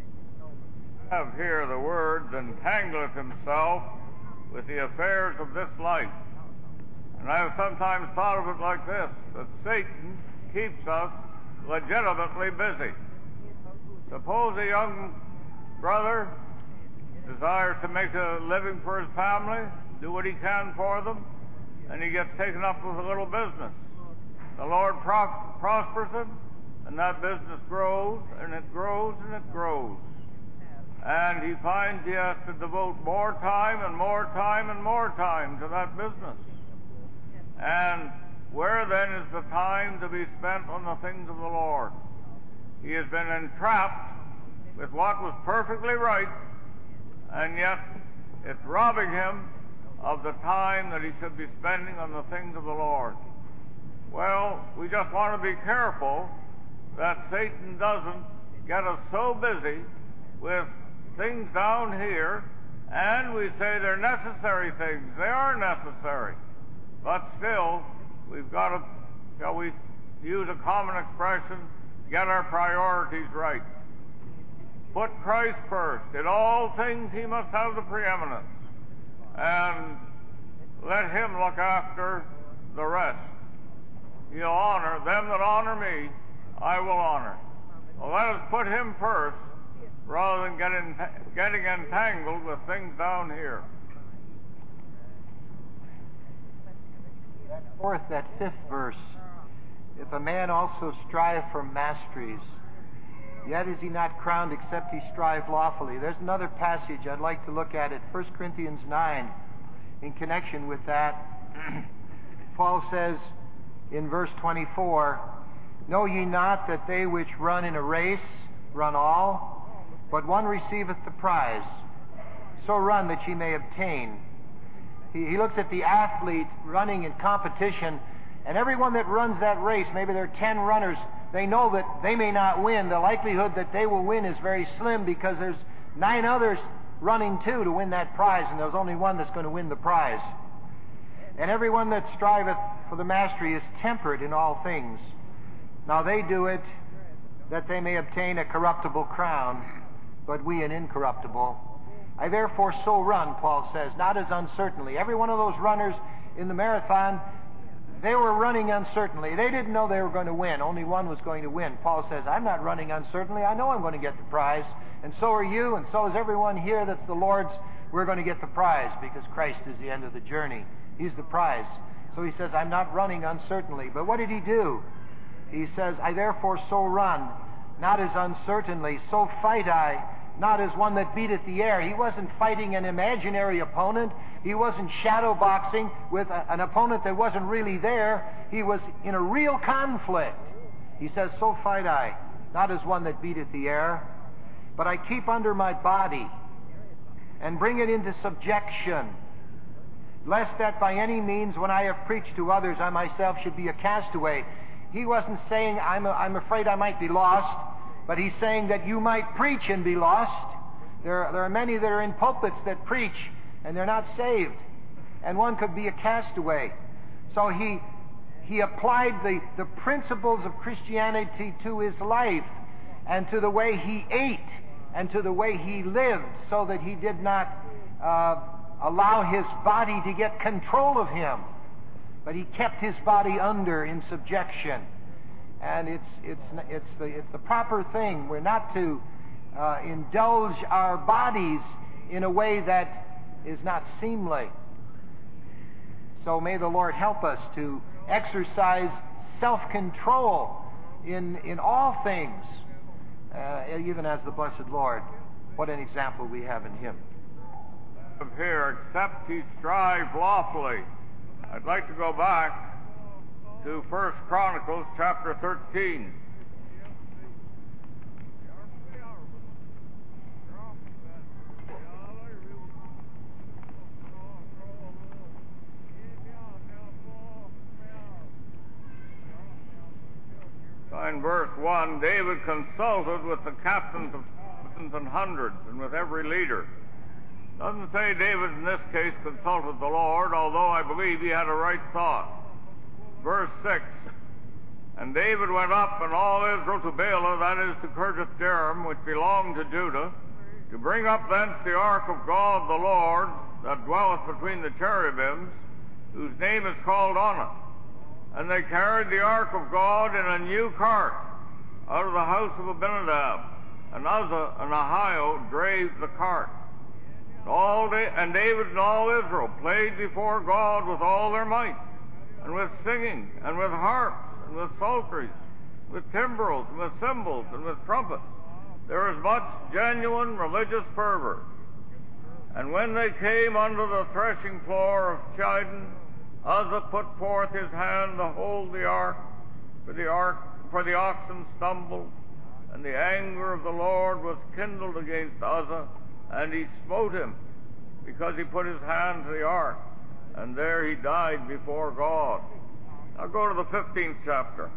Have here the words, entangleth himself with the affairs of this life. And I have sometimes thought of it like this, that Satan keeps us legitimately busy. Suppose a young brother desires to make a living for his family, do what he can for them, and he gets taken up with a little business. The Lord pros- prospers him, and that business grows, and it grows, and it grows. And he finds he has to devote more time and more time and more time to that business. And where then is the time to be spent on the things of the Lord? He has been entrapped with what was perfectly right, and yet it's robbing him of the time that he should be spending on the things of the Lord. Well, we just want to be careful that Satan doesn't get us so busy with things down here, and we say they're necessary things. They are necessary. But still, we've got to, shall we use a common expression, get our priorities right. Put Christ first. In all things he must have the preeminence. And let him look after the rest. He'll honor them that honor me, I will honor. Well, let us put him first rather than get in, getting entangled with things down here. That fourth, that fifth verse, if a man also strive for masteries, yet is he not crowned except he strive lawfully. There's another passage I'd like to look at, it First Corinthians nine. In connection with that, Paul says in verse twenty-four, know ye not that they which run in a race run all, but one receiveth the prize? So run that ye may obtain. He, he looks at the athlete running in competition, and everyone that runs that race, maybe there are ten runners, they know that they may not win. The likelihood that they will win is very slim because there's nine others running too to win that prize, and there's only one that's going to win the prize. And everyone that striveth for the mastery is temperate in all things. Now they do it that they may obtain a corruptible crown, but we an incorruptible. I therefore so run, Paul says, not as uncertainly. Every one of those runners in the marathon, they were running uncertainly. They didn't know they were going to win. Only one was going to win. Paul says, I'm not running uncertainly. I know I'm going to get the prize. And so are you, and so is everyone here that's the Lord's. We're going to get the prize because Christ is the end of the journey. He's the prize. So he says, I'm not running uncertainly. But what did he do? He says, I therefore so run, not as uncertainly. So fight I, not as one that beateth the air. He wasn't fighting an imaginary opponent. He wasn't shadow boxing with a, an opponent that wasn't really there. He was in a real conflict. He says, so fight I, not as one that beateth the air, but I keep under my body and bring it into subjection, lest that by any means when I have preached to others I myself should be a castaway. He wasn't saying, I'm, a, I'm afraid I might be lost, but he's saying that you might preach and be lost. There, there are many that are in pulpits that preach and they're not saved, and one could be a castaway. So he he applied the, the principles of Christianity to his life and to the way he ate and to the way he lived, so that he did not uh, allow his body to get control of him, but he kept his body under in subjection. And it's it's it's the it's the proper thing. We're not to uh, indulge our bodies in a way that is not seemly. So may the Lord help us to exercise self-control in in all things, uh, even as the blessed Lord. What an example we have in Him. Here, except ye strive lawfully. I'd like to go back to First Chronicles chapter thirteen. In verse one, David consulted with the captains of thousands and hundreds and with every leader. Doesn't say David in this case consulted the Lord, although I believe he had a right thought. Verse six, and David went up and all Israel to Baalah, that is to Kirjath Jearim, which belonged to Judah, to bring up thence the ark of God the Lord, that dwelleth between the cherubims, whose name is called Onah. And they carried the ark of God in a new cart out of the house of Abinadab, and Uzzah and Ahio drave the cart. All day, and David and all Israel played before God with all their might, and with singing, and with harps, and with psalteries, with timbrels, and with cymbals, and with trumpets. There was much genuine religious fervor. And when they came unto the threshing floor of Chidon, Uzzah put forth his hand to hold the ark, for the ark, for the oxen stumbled, and the anger of the Lord was kindled against Uzzah, and he smote him, because he put his hand to the ark, and there he died before God. Now go to the fifteenth chapter.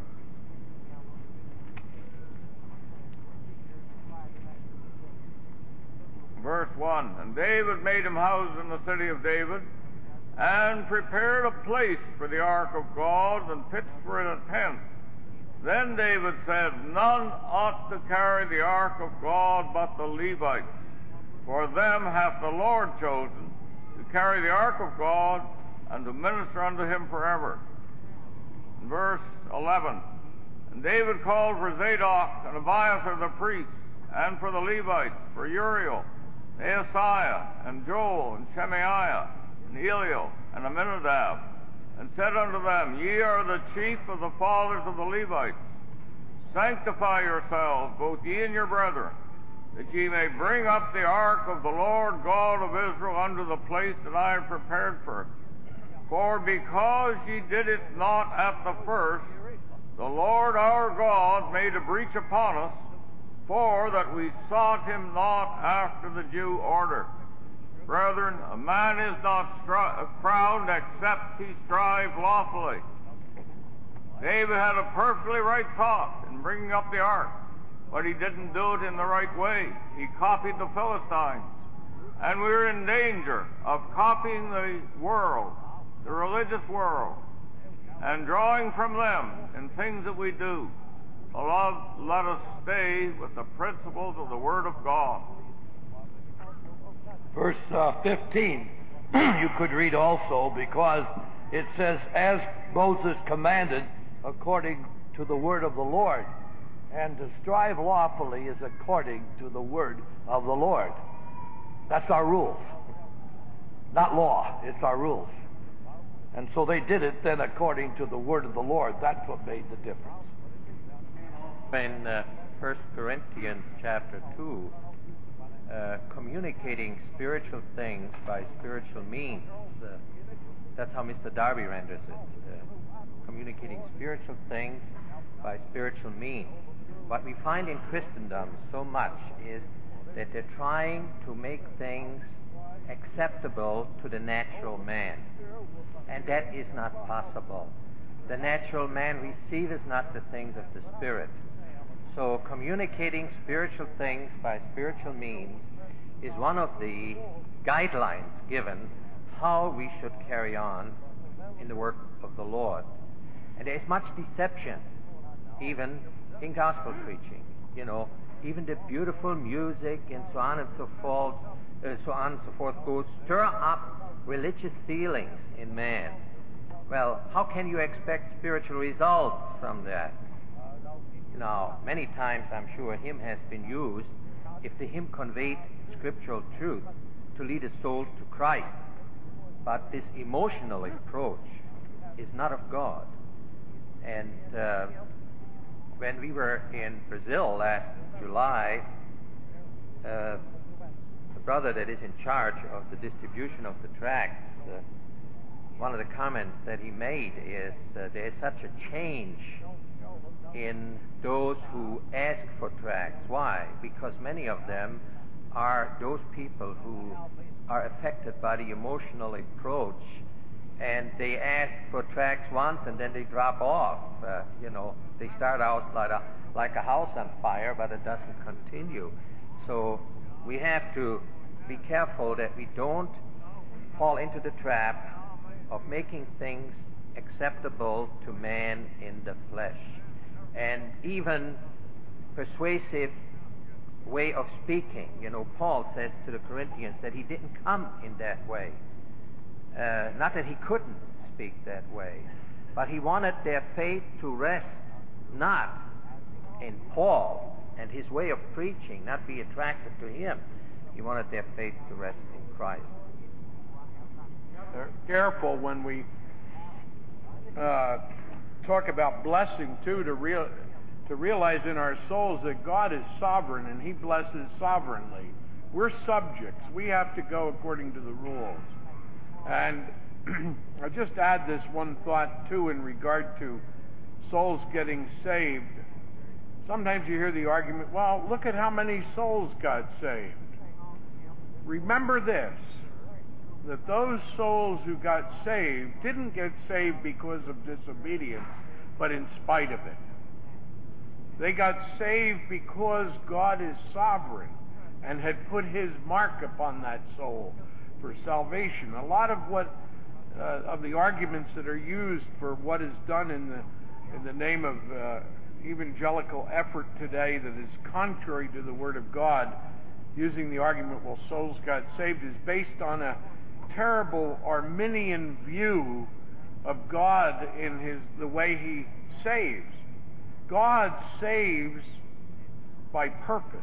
Verse one, and David made him house in the city of David, and prepared a place for the ark of God, and pitched for it a tent. Then David said, none ought to carry the ark of God but the Levites, for them hath the Lord chosen to carry the ark of God, and to minister unto him forever. In verse eleven, and David called for Zadok and Abiathar the priests, and for the Levites, for Uriel, Aasiah, and Joel, and Shemaiah, and Eliel, and Aminadab, and said unto them, Ye are the chief of the fathers of the Levites. Sanctify yourselves, both ye and your brethren, that ye may bring up the ark of the Lord God of Israel unto the place that I have prepared for it. For because ye did it not at the first, the Lord our God made a breach upon us, for that we sought him not after the due order. Brethren, a man is not stri- crowned except he strive lawfully. David had a perfectly right thought in bringing up the ark, but he didn't do it in the right way. He copied the Philistines. And we're in danger of copying the world, the religious world, and drawing from them in things that we do. Lord, let us stay with the principles of the Word of God. Verse uh, fifteen, you could read also, because it says, as Moses commanded according to the word of the Lord. And to strive lawfully is according to the word of the Lord. That's our rules. Not law, it's our rules. And so they did it then according to the word of the Lord. That's what made the difference. In uh, First Corinthians chapter two, uh, communicating spiritual things by spiritual means, uh, that's how Mister Darby renders it. Uh, communicating spiritual things by spiritual means. What we find in Christendom so much is that they're trying to make things acceptable to the natural man. And that is not possible. The natural man receiveth not the things of the Spirit. So communicating spiritual things by spiritual means is one of the guidelines given how we should carry on in the work of the Lord. And there is much deception, even in gospel preaching. You know, even the beautiful music and so on and so forth, uh, so on and so forth, goes stir up religious feelings in man. Well, how can you expect spiritual results from that? Now, many times I'm sure a hymn has been used if the hymn conveyed scriptural truth to lead a soul to Christ. But this emotional approach is not of God. And uh, when we were in Brazil last July, uh, the brother that is in charge of the distribution of the tracts, uh, one of the comments that he made is uh, there is such a change in those who ask for tracts. Why? Because many of them are those people who are affected by the emotional approach, and they ask for tracts once and then they drop off. Uh, you know, they start out like a, like a house on fire, but it doesn't continue. So we have to be careful that we don't fall into the trap of making things acceptable to man in the flesh. And even persuasive way of speaking. You know, Paul says to the Corinthians that he didn't come in that way. Uh, not that he couldn't speak that way, but he wanted their faith to rest not in Paul and his way of preaching, not be attracted to him. He wanted their faith to rest in Christ. They're careful when we uh, talk about blessing too, to real to realize in our souls that God is sovereign and He blesses sovereignly. We're subjects. We have to go according to the rules. And I'll just add this one thought, too, in regard to souls getting saved. Sometimes you hear the argument, well, look at how many souls got saved. Remember this, that those souls who got saved didn't get saved because of disobedience, but in spite of it. They got saved because God is sovereign and had put his mark upon that soul for salvation. A lot of what uh, of the arguments that are used for what is done in the in the name of uh, evangelical effort today that is contrary to the Word of God, using the argument, well, souls got saved, is based on a terrible Arminian view of God in his the way he saves. God saves by purpose,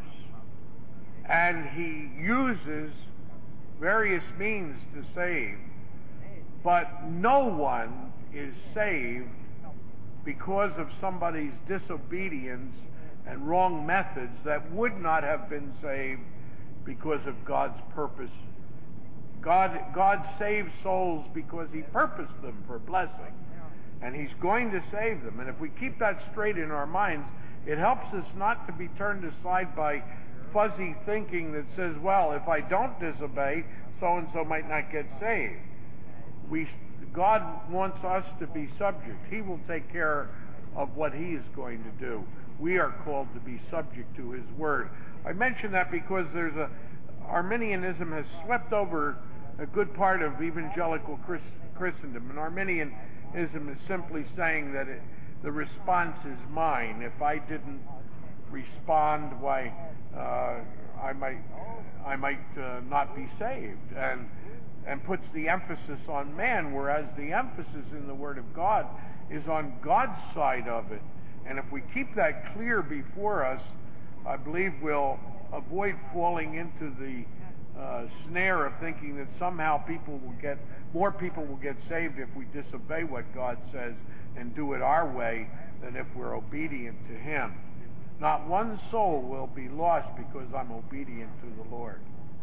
and he uses various means to save, but no one is saved because of somebody's disobedience and wrong methods that would not have been saved because of God's purpose. God, God saves souls because he purposed them for blessing, and he's going to save them. And if we keep that straight in our minds, it helps us not to be turned aside by fuzzy thinking that says, well, if I don't disobey, so-and-so might not get saved. We, God wants us to be subject. He will take care of what he is going to do. We are called to be subject to his word. I mention that because there's a Arminianism has swept over a good part of evangelical Christ, Christendom, and Arminianism is simply saying that it, the response is mine. If I didn't respond, why uh, I might I might uh, not be saved, and and puts the emphasis on man, whereas the emphasis in the Word of God is on God's side of it. And if we keep that clear before us, I believe we'll avoid falling into the uh, snare of thinking that somehow people will get more people will get saved if we disobey what God says and do it our way than if we're obedient to him. Not one soul will be lost because I'm obedient to the Lord.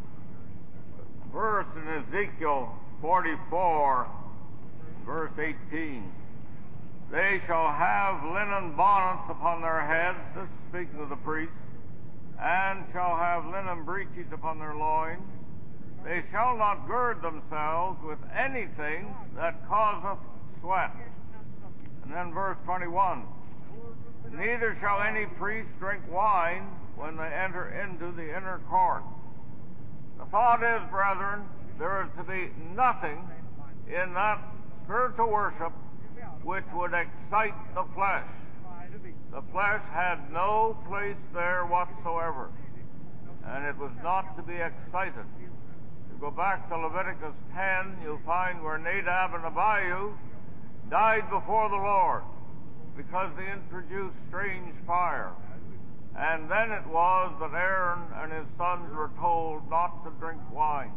Verse in Ezekiel forty-four, verse eighteen. They shall have linen bonnets upon their heads, this is speaking of the priests, and shall have linen breeches upon their loins. They shall not gird themselves with anything that causeth sweat. And then verse twenty-one. Neither shall any priest drink wine when they enter into the inner court. The thought is, brethren, there is to be nothing in that spiritual worship which would excite the flesh. The flesh had no place there whatsoever, and it was not to be excited. If you go back to Leviticus ten, you'll find where Nadab and Abihu died before the Lord because they introduced strange fire. And then it was that Aaron and his sons were told not to drink wine.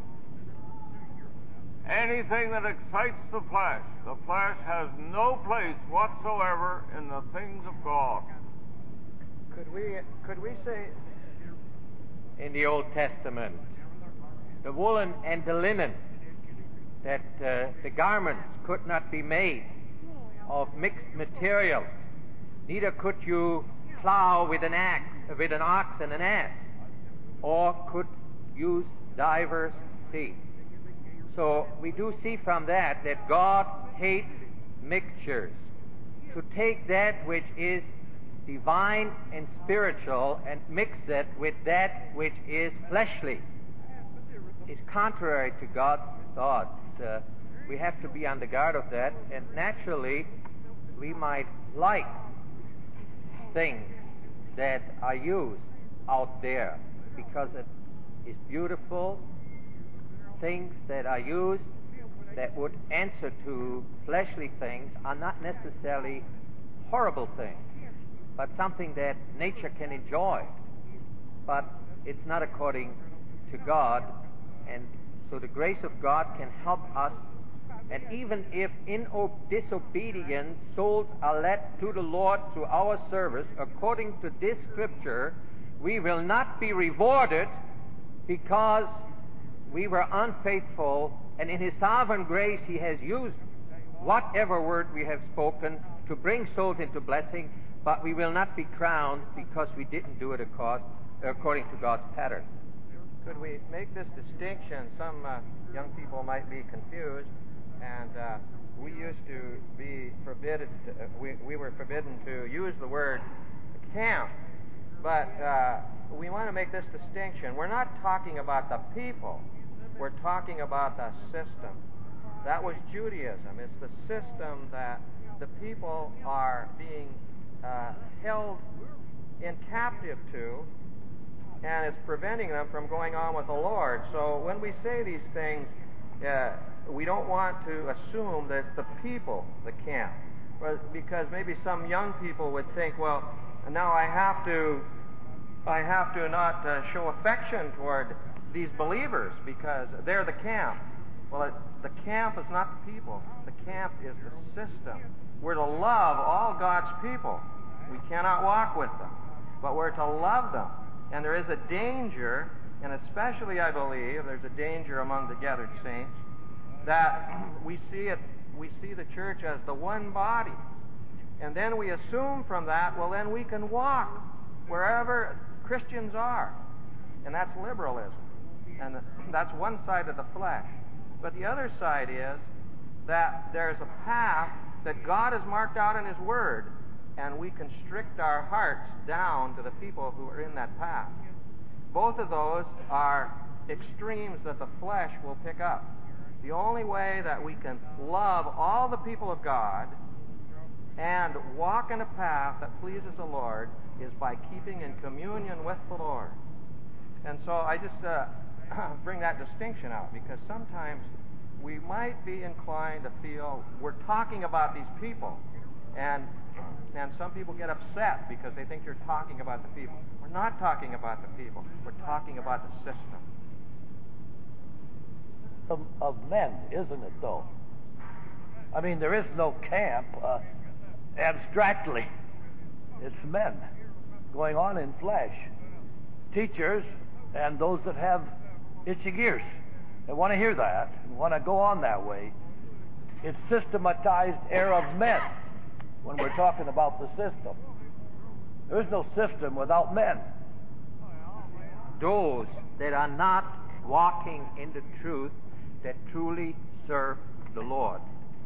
Anything that excites the flesh, the flesh has no place whatsoever in the things of God. Could we, could we say in the Old Testament, the woolen and the linen, that uh, the garments could not be made of mixed materials, neither could you plow with an axe, with an ox and an ass, or could use divers seeds. So we do see from that that God hates mixtures. To take that which is divine and spiritual and mix it with that which is fleshly is contrary to God's thoughts. Uh, we have to be on the guard of that, and naturally we might like things that are used out there because it is beautiful. Things that are used that would answer to fleshly things are not necessarily horrible things, but something that nature can enjoy. But it's not according to God, and so the grace of God can help us. And even if in disobedience souls are led to the Lord through our service, according to this scripture, we will not be rewarded because we were unfaithful And in His sovereign grace, He has used whatever word we have spoken to bring souls into blessing, but we will not be crowned because we didn't do it according to God's pattern. Could we make this distinction? Some uh, young people might be confused, and uh, we used to be forbidden, to, uh, we, we were forbidden to use the word camp, but uh, we want to make this distinction. We're not talking about the people, we're talking about the system. That was Judaism. It's the system that the people are being uh, held in captive to, and it's preventing them from going on with the Lord. So when we say these things, uh, we don't want to assume that it's the people, the camp, because maybe some young people would think, well, now I have to, I have to not uh, show affection toward these believers because they're the camp. Well, it, the camp is not the people. The camp is the system. We're to love all God's people. We cannot walk with them, but we're to love them. And there is a danger, and especially I believe there's a danger among the gathered saints, that we see it, we see the church as the one body. And then we assume from that, well, then we can walk wherever Christians are. And that's liberalism. And that's one side of the flesh. But the other side is that there's a path that God has marked out in His Word, and we constrict our hearts down to the people who are in that path. Both of those are extremes that the flesh will pick up. The only way that we can love all the people of God and walk in a path that pleases the Lord is by keeping in communion with the Lord. And so I just uh, bring that distinction out, because sometimes we might be inclined to feel we're talking about these people, and and some people get upset because they think you're talking about the people. We're not talking about the people. We're talking about the system. Of, of men, isn't it, though? I mean, there is no camp uh, abstractly. It's men going on in flesh. Teachers and those that have itching ears. They want to hear that and want to go on that way. It's systematized error of men when we're talking about the system. There is no system without men. Those that are not walking in the truth, that truly serve the Lord.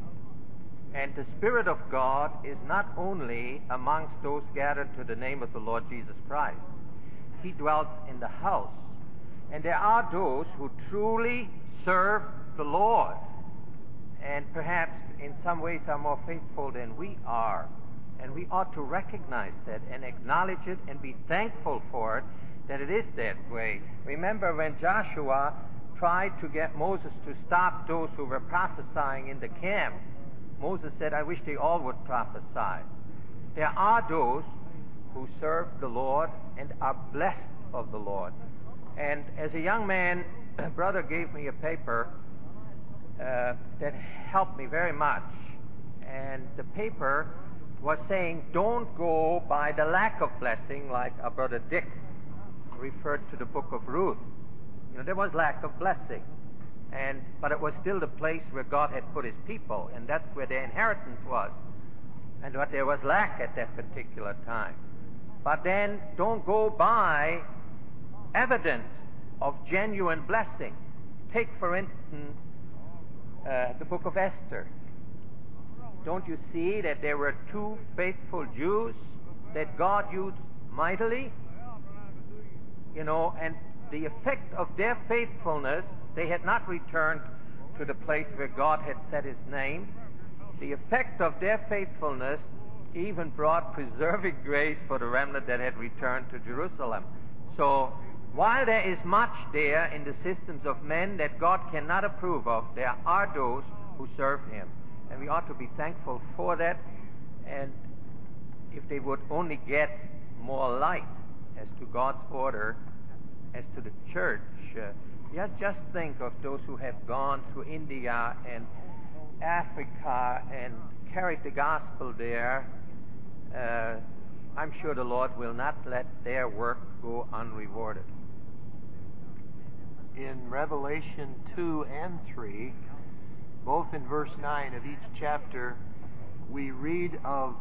And the Spirit of God is not only amongst those gathered to the name of the Lord Jesus Christ. He dwells in the house. And there are those who truly serve the Lord, and perhaps in some ways are more faithful than we are. And we ought to recognize that and acknowledge it and be thankful for it, that it is that way. Remember when Joshua tried to get Moses to stop those who were prophesying in the camp, Moses said, I wish they all would prophesy. There are those who serve the Lord and are blessed of the Lord. And as a young man, a brother gave me a paper uh, that helped me very much. And the paper was saying, don't go by the lack of blessing, like our brother Dick referred to the book of Ruth. You know, there was lack of blessing, and but it was still the place where God had put His people, and that's where their inheritance was, and what there was lack at that particular time. But then don't go by evidence of genuine blessing. Take, for instance, uh, the book of Esther. Don't you see that there were two faithful Jews that God used mightily? You know, and the effect of their faithfulness, they had not returned to the place where God had set His name. The effect of their faithfulness even brought preserving grace for the remnant that had returned to Jerusalem. So, while there is much there in the systems of men that God cannot approve of, there are those who serve Him. And we ought to be thankful for that. And if they would only get more light as to God's order, as to the church, uh, just, just think of those who have gone to India and Africa and carried the gospel there. Uh, I'm sure the Lord will not let their work go unrewarded. in Revelation two and three, both in verse nine of each chapter, we read of,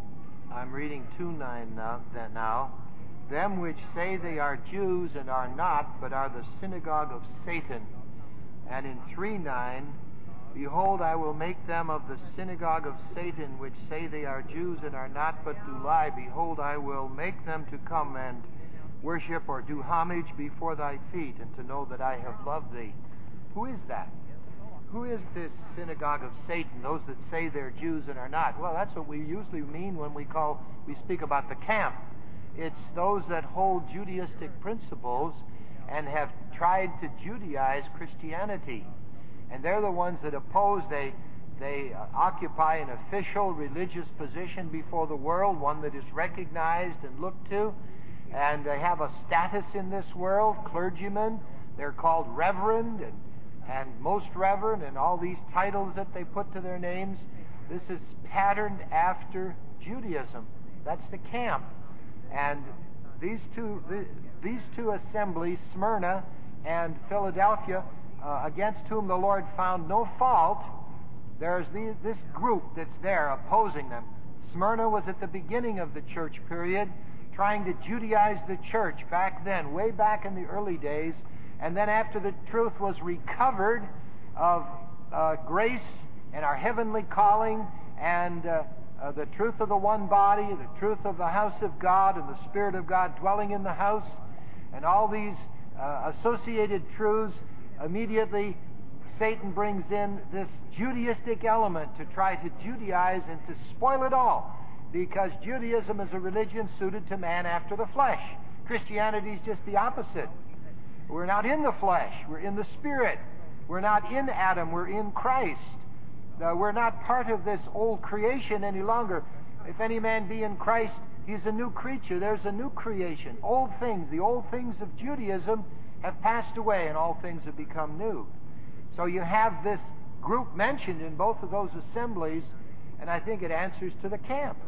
I'm reading two nine now, now, them which say they are Jews and are not, but are the synagogue of Satan. And in three nine, behold, I will make them of the synagogue of Satan, which say they are Jews and are not, but do lie. Behold, I will make them to come and worship or do homage before thy feet, and to know that I have loved thee. Who is that? Who is this synagogue of Satan, those that say they're Jews and are not? Well, that's what we usually mean when we call we speak about the camp. It's those that hold Judaistic principles and have tried to Judaize Christianity. And they're the ones that oppose. They, they uh, occupy an official religious position before the world, one that is recognized and looked to. And they have a status in this world, clergymen. They're called reverend and, and most reverend, and all these titles that they put to their names. This is patterned after Judaism. That's the camp. And these two, the, these two assemblies, Smyrna and Philadelphia, uh, against whom the Lord found no fault, there's the, this group that's there opposing them. Smyrna was at the beginning of the church period, trying to Judaize the church back then, way back in the early days. And then after the truth was recovered of uh, grace and our heavenly calling and uh, uh, the truth of the one body, the truth of the house of God and the Spirit of God dwelling in the house, and all these uh, associated truths, immediately Satan brings in this Judaistic element to try to Judaize and to spoil it all, because Judaism is a religion suited to man after the flesh. Christianity is just the opposite. We're not in the flesh, we're in the Spirit. We're not in Adam, we're in Christ. Uh, we're not part of this old creation any longer. If any man be in Christ, he's a new creature. There's a new creation. Old things, the old things of Judaism have passed away, and all things have become new. So you have this group mentioned in both of those assemblies, and I think it answers to the camp.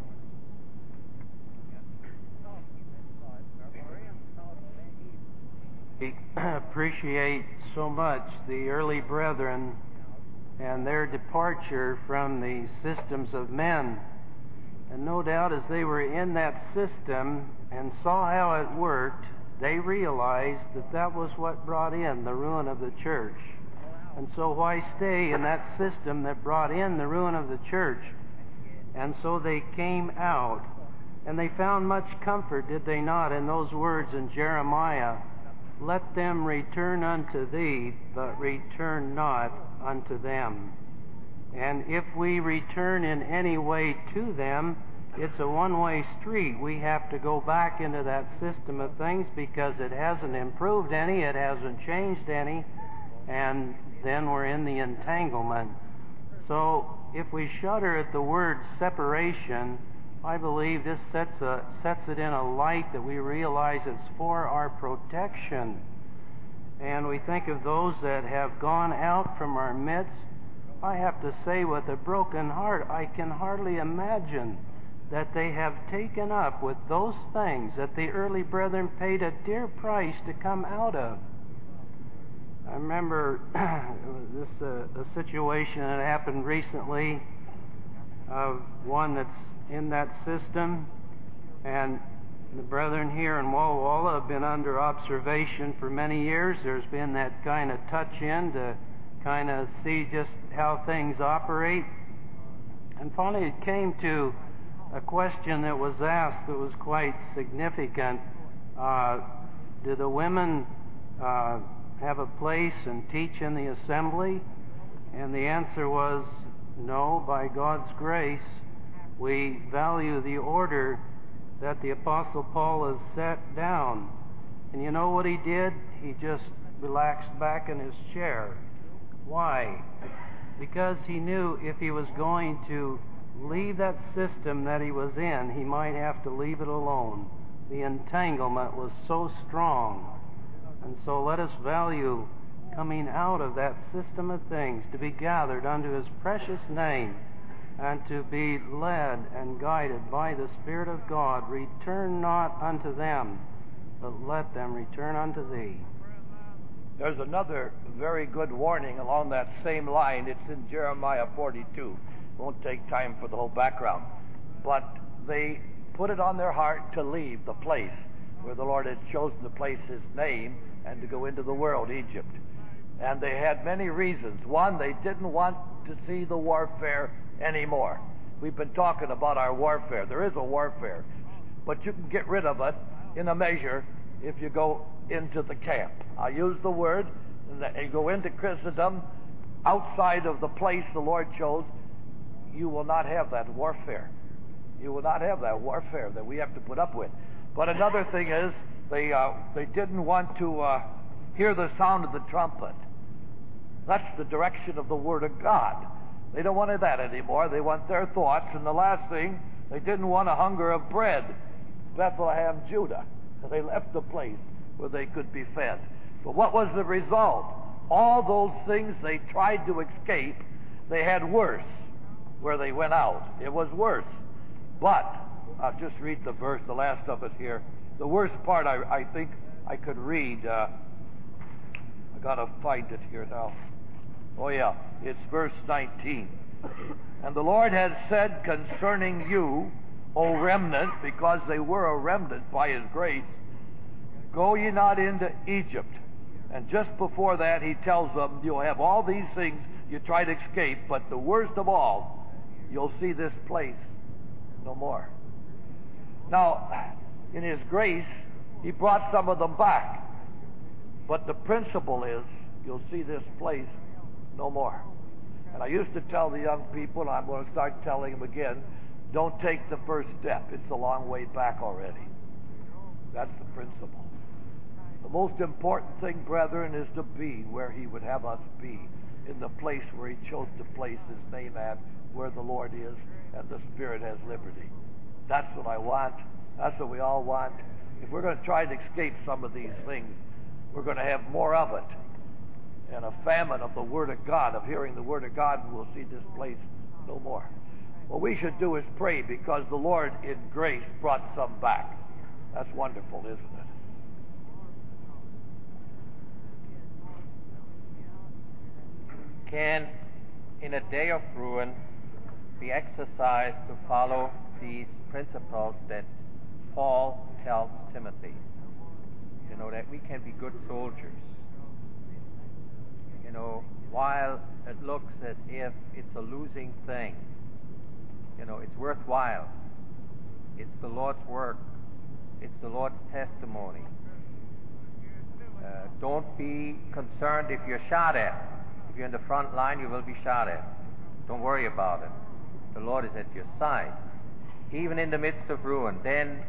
We appreciate so much the early brethren and their departure from the systems of men. And no doubt as they were in that system and saw how it worked, they realized that that was what brought in the ruin of the church. And so why stay in that system that brought in the ruin of the church? And so they came out, and they found much comfort, did they not, in those words in Jeremiah, "Let them return unto thee, but return not unto them." And if we return in any way to them, it's a one-way street. We have to go back into that system of things because it hasn't improved any, it hasn't changed any, and then we're in the entanglement. So if we shudder at the word separation, I believe this sets, a, sets it in a light that we realize it's for our protection. And we think of those that have gone out from our midst. I have to say with a broken heart, I can hardly imagine that they have taken up with those things that the early brethren paid a dear price to come out of. I remember this uh, a situation that happened recently of one that's in that system, and the brethren here in Walla Walla have been under observation for many years. There's been that kind of touch-in to kind of see just how things operate. And finally it came to a question that was asked that was quite significant. Uh, do the women uh, have a place and teach in the assembly? And the answer was no. By God's grace, we value the order that the Apostle Paul has set down. And you know what he did? He just relaxed back in his chair. Why? Because he knew if he was going to leave that system that he was in, he might have to leave it alone. The entanglement was so strong. And so let us value coming out of that system of things to be gathered unto his precious name, and to be led and guided by the Spirit of God. Return not unto them, but let them return unto thee. There's another very good warning along that same line. It's in Jeremiah forty-two. Won't take time for the whole background. But they put it on their heart to leave the place where the Lord had chosen to place his name and to go into the world, Egypt. And they had many reasons. One, they didn't want to see the warfare anymore. We've been talking about our warfare. There is a warfare, but you can get rid of it in a measure if you go into the camp. I use the word, and you go into Christendom, outside of the place the Lord chose, you will not have that warfare. You will not have that warfare that we have to put up with. But another thing is, they uh, they didn't want to uh, hear the sound of the trumpet. That's the direction of the Word of God. They don't want that anymore. They want their thoughts. And the last thing, they didn't want a hunger of bread. Bethlehem, Judah. They left the place where they could be fed. But what was the result? All those things they tried to escape, they had worse where they went out. It was worse. But, I'll just read the verse, the last of it here. The worst part, I, I think I could read. Uh, I got to find it here now. Oh, yeah, it's verse nineteen. And the Lord has said concerning you, O remnant, because they were a remnant by his grace, go ye not into Egypt. And just before that, he tells them, you'll have all these things you try to escape, but the worst of all, you'll see this place no more. Now, in his grace, he brought some of them back. But the principle is, you'll see this place no more. And I used to tell the young people, and I'm going to start telling them again, don't take the first step. It's a long way back already. That's the principle. The most important thing, brethren, is to be where he would have us be, in the place where he chose to place his name at, where the Lord is, and the Spirit has liberty. That's what I want. That's what we all want. If we're going to try to escape some of these things, we're going to have more of it. And a famine of the Word of God, of hearing the Word of God, and we'll see this place no more. What we should do is pray, because the Lord in grace brought some back. That's wonderful, isn't it? Can, in a day of ruin, be exercised to follow these principles that Paul tells Timothy? You know, that we can be good soldiers. You know, while it looks as if it's a losing thing, you know, it's worthwhile. It's the Lord's work. It's the Lord's testimony. Uh, don't be concerned if you're shot at. If you're in the front line, you will be shot at. Don't worry about it. The Lord is at your side. Even in the midst of ruin. Then,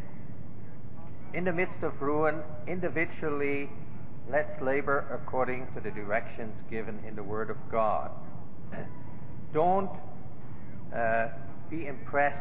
in the midst of ruin, individually, let's labor according to the directions given in the Word of God. Don't uh, be impressed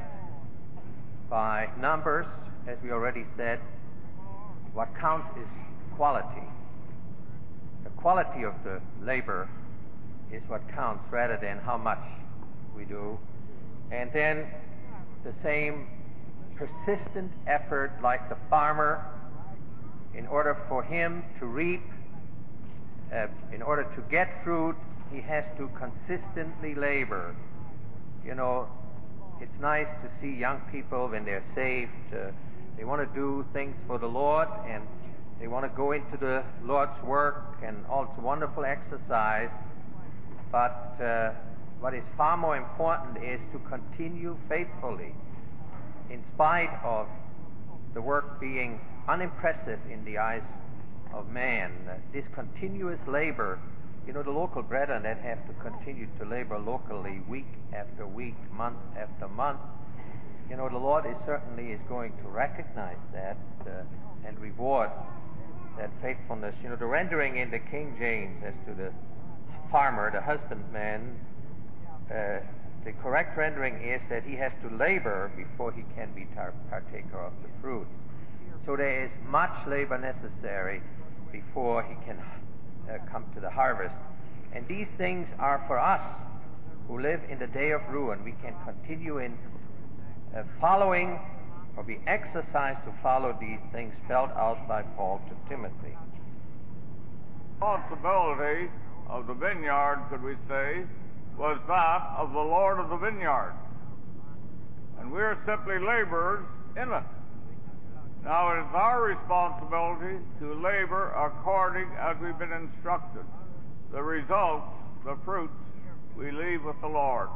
by numbers, as we already said. What counts is quality. The quality of the labor is what counts, rather than how much we do. And then the same persistent effort, like the farmer, in order for him to reap, uh, in order to get fruit, he has to consistently labor. You know, it's nice to see young people when they're saved. Uh, they want to do things for the Lord, and they want to go into the Lord's work, and all it's wonderful exercise. But uh, what is far more important is to continue faithfully, in spite of the work being unimpressive in the eyes of man. Uh, this continuous labor, you know, the local brethren that have to continue to labor locally week after week, month after month, you know, the Lord is certainly is going to recognize that uh, and reward that faithfulness. You know, the rendering in the King James as to the farmer, the husbandman, uh, the correct rendering is that he has to labor before he can be tar- partaker of the fruit. So there is much labor necessary before he can uh, come to the harvest. And these things are for us who live in the day of ruin. We can continue in uh, following, or be exercised to follow these things spelled out by Paul to Timothy. responsibility of the vineyard, could we say, was that of the Lord of the vineyard. And we are simply laborers in it. Now it is our responsibility to labor according as we've been instructed. The results, the fruits, we leave with the Lord.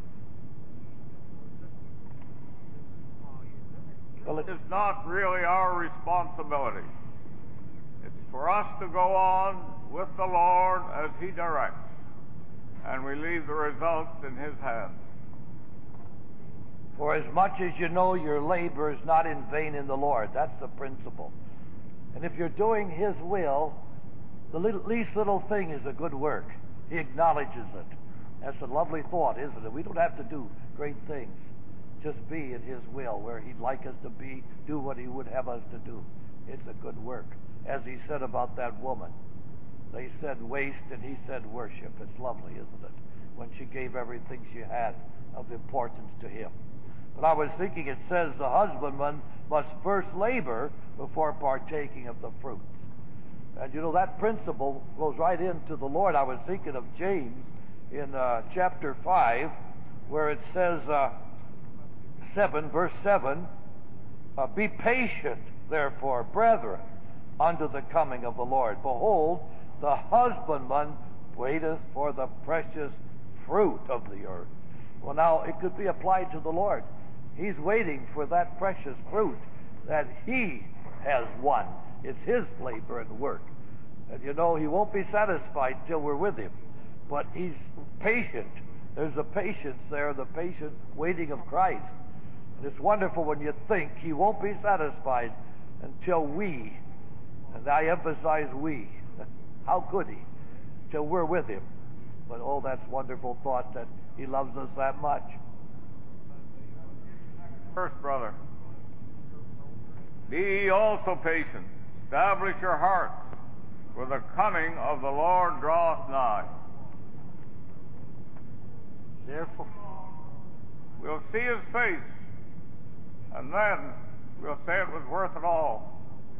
Well, it is not really our responsibility. It's for us to go on with the Lord as He directs, and we leave the results in His hands. For as much as you know your labor is not in vain in the Lord, that's the principle. And if you're doing His will, the little, least little thing is a good work. He acknowledges it. That's a lovely thought, isn't it? We don't have to do great things. Just be in His will, where He'd like us to be, do what He would have us to do. It's a good work. As He said about that woman. They said waste, and He said worship. It's lovely, isn't it? When she gave everything she had of importance to Him. But I was thinking, it says the husbandman must first labor before partaking of the fruits. And you know, that principle goes right into the Lord. I was thinking of James in uh, chapter five, where it says, uh, seven, verse seven, uh, be patient, therefore, brethren, unto the coming of the Lord. Behold, the husbandman waiteth for the precious fruit of the earth. Well, now, it could be applied to the Lord. He's waiting for that precious fruit that He has won. It's His labor and work. And you know, He won't be satisfied till we're with Him. But He's patient. There's a patience there, the patient waiting of Christ. And it's wonderful when you think He won't be satisfied until we, and I emphasize we, how could He? Till we're with Him. But oh, that's wonderful thought that He loves us that much. First, brother, be ye also patient. Establish your hearts, for the coming of the Lord draweth nigh. Therefore, we'll see His face, and then we'll say it was worth it all.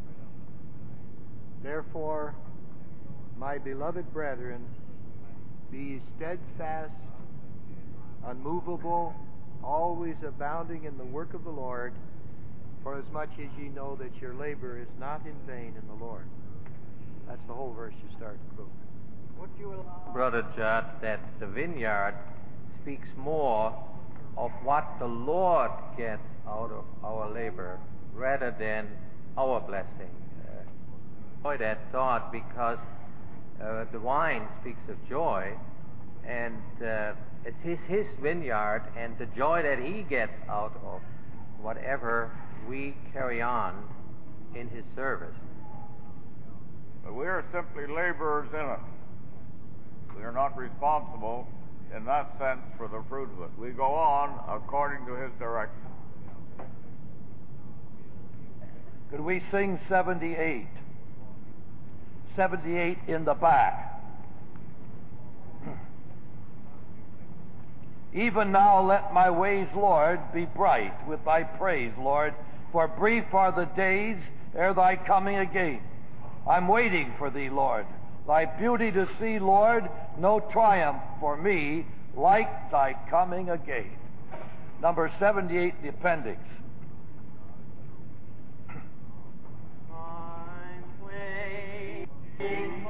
Therefore, my beloved brethren, be ye steadfast, unmovable, always abounding in the work of the Lord, for as much as ye know that your labor is not in vain in the Lord. That's the whole verse you start to quote. Would you allow, Brother Judd, that the vineyard speaks more of what the Lord gets out of our labor rather than our blessing? Uh, enjoy that thought, because uh, the wine speaks of joy, and uh, it's his, his vineyard, and the joy that He gets out of whatever we carry on in His service. But we are simply laborers in it. We are not responsible in that sense for the fruit of it. We go on according to His direction. Could we sing seventy-eight? seventy-eight in the back. Even now let my ways, Lord, be bright with Thy praise, Lord, for brief are the days ere Thy coming again. I'm waiting for Thee, Lord, Thy beauty to see, Lord, no triumph for me like Thy coming again. Number seventy-eight, the appendix. I'm waiting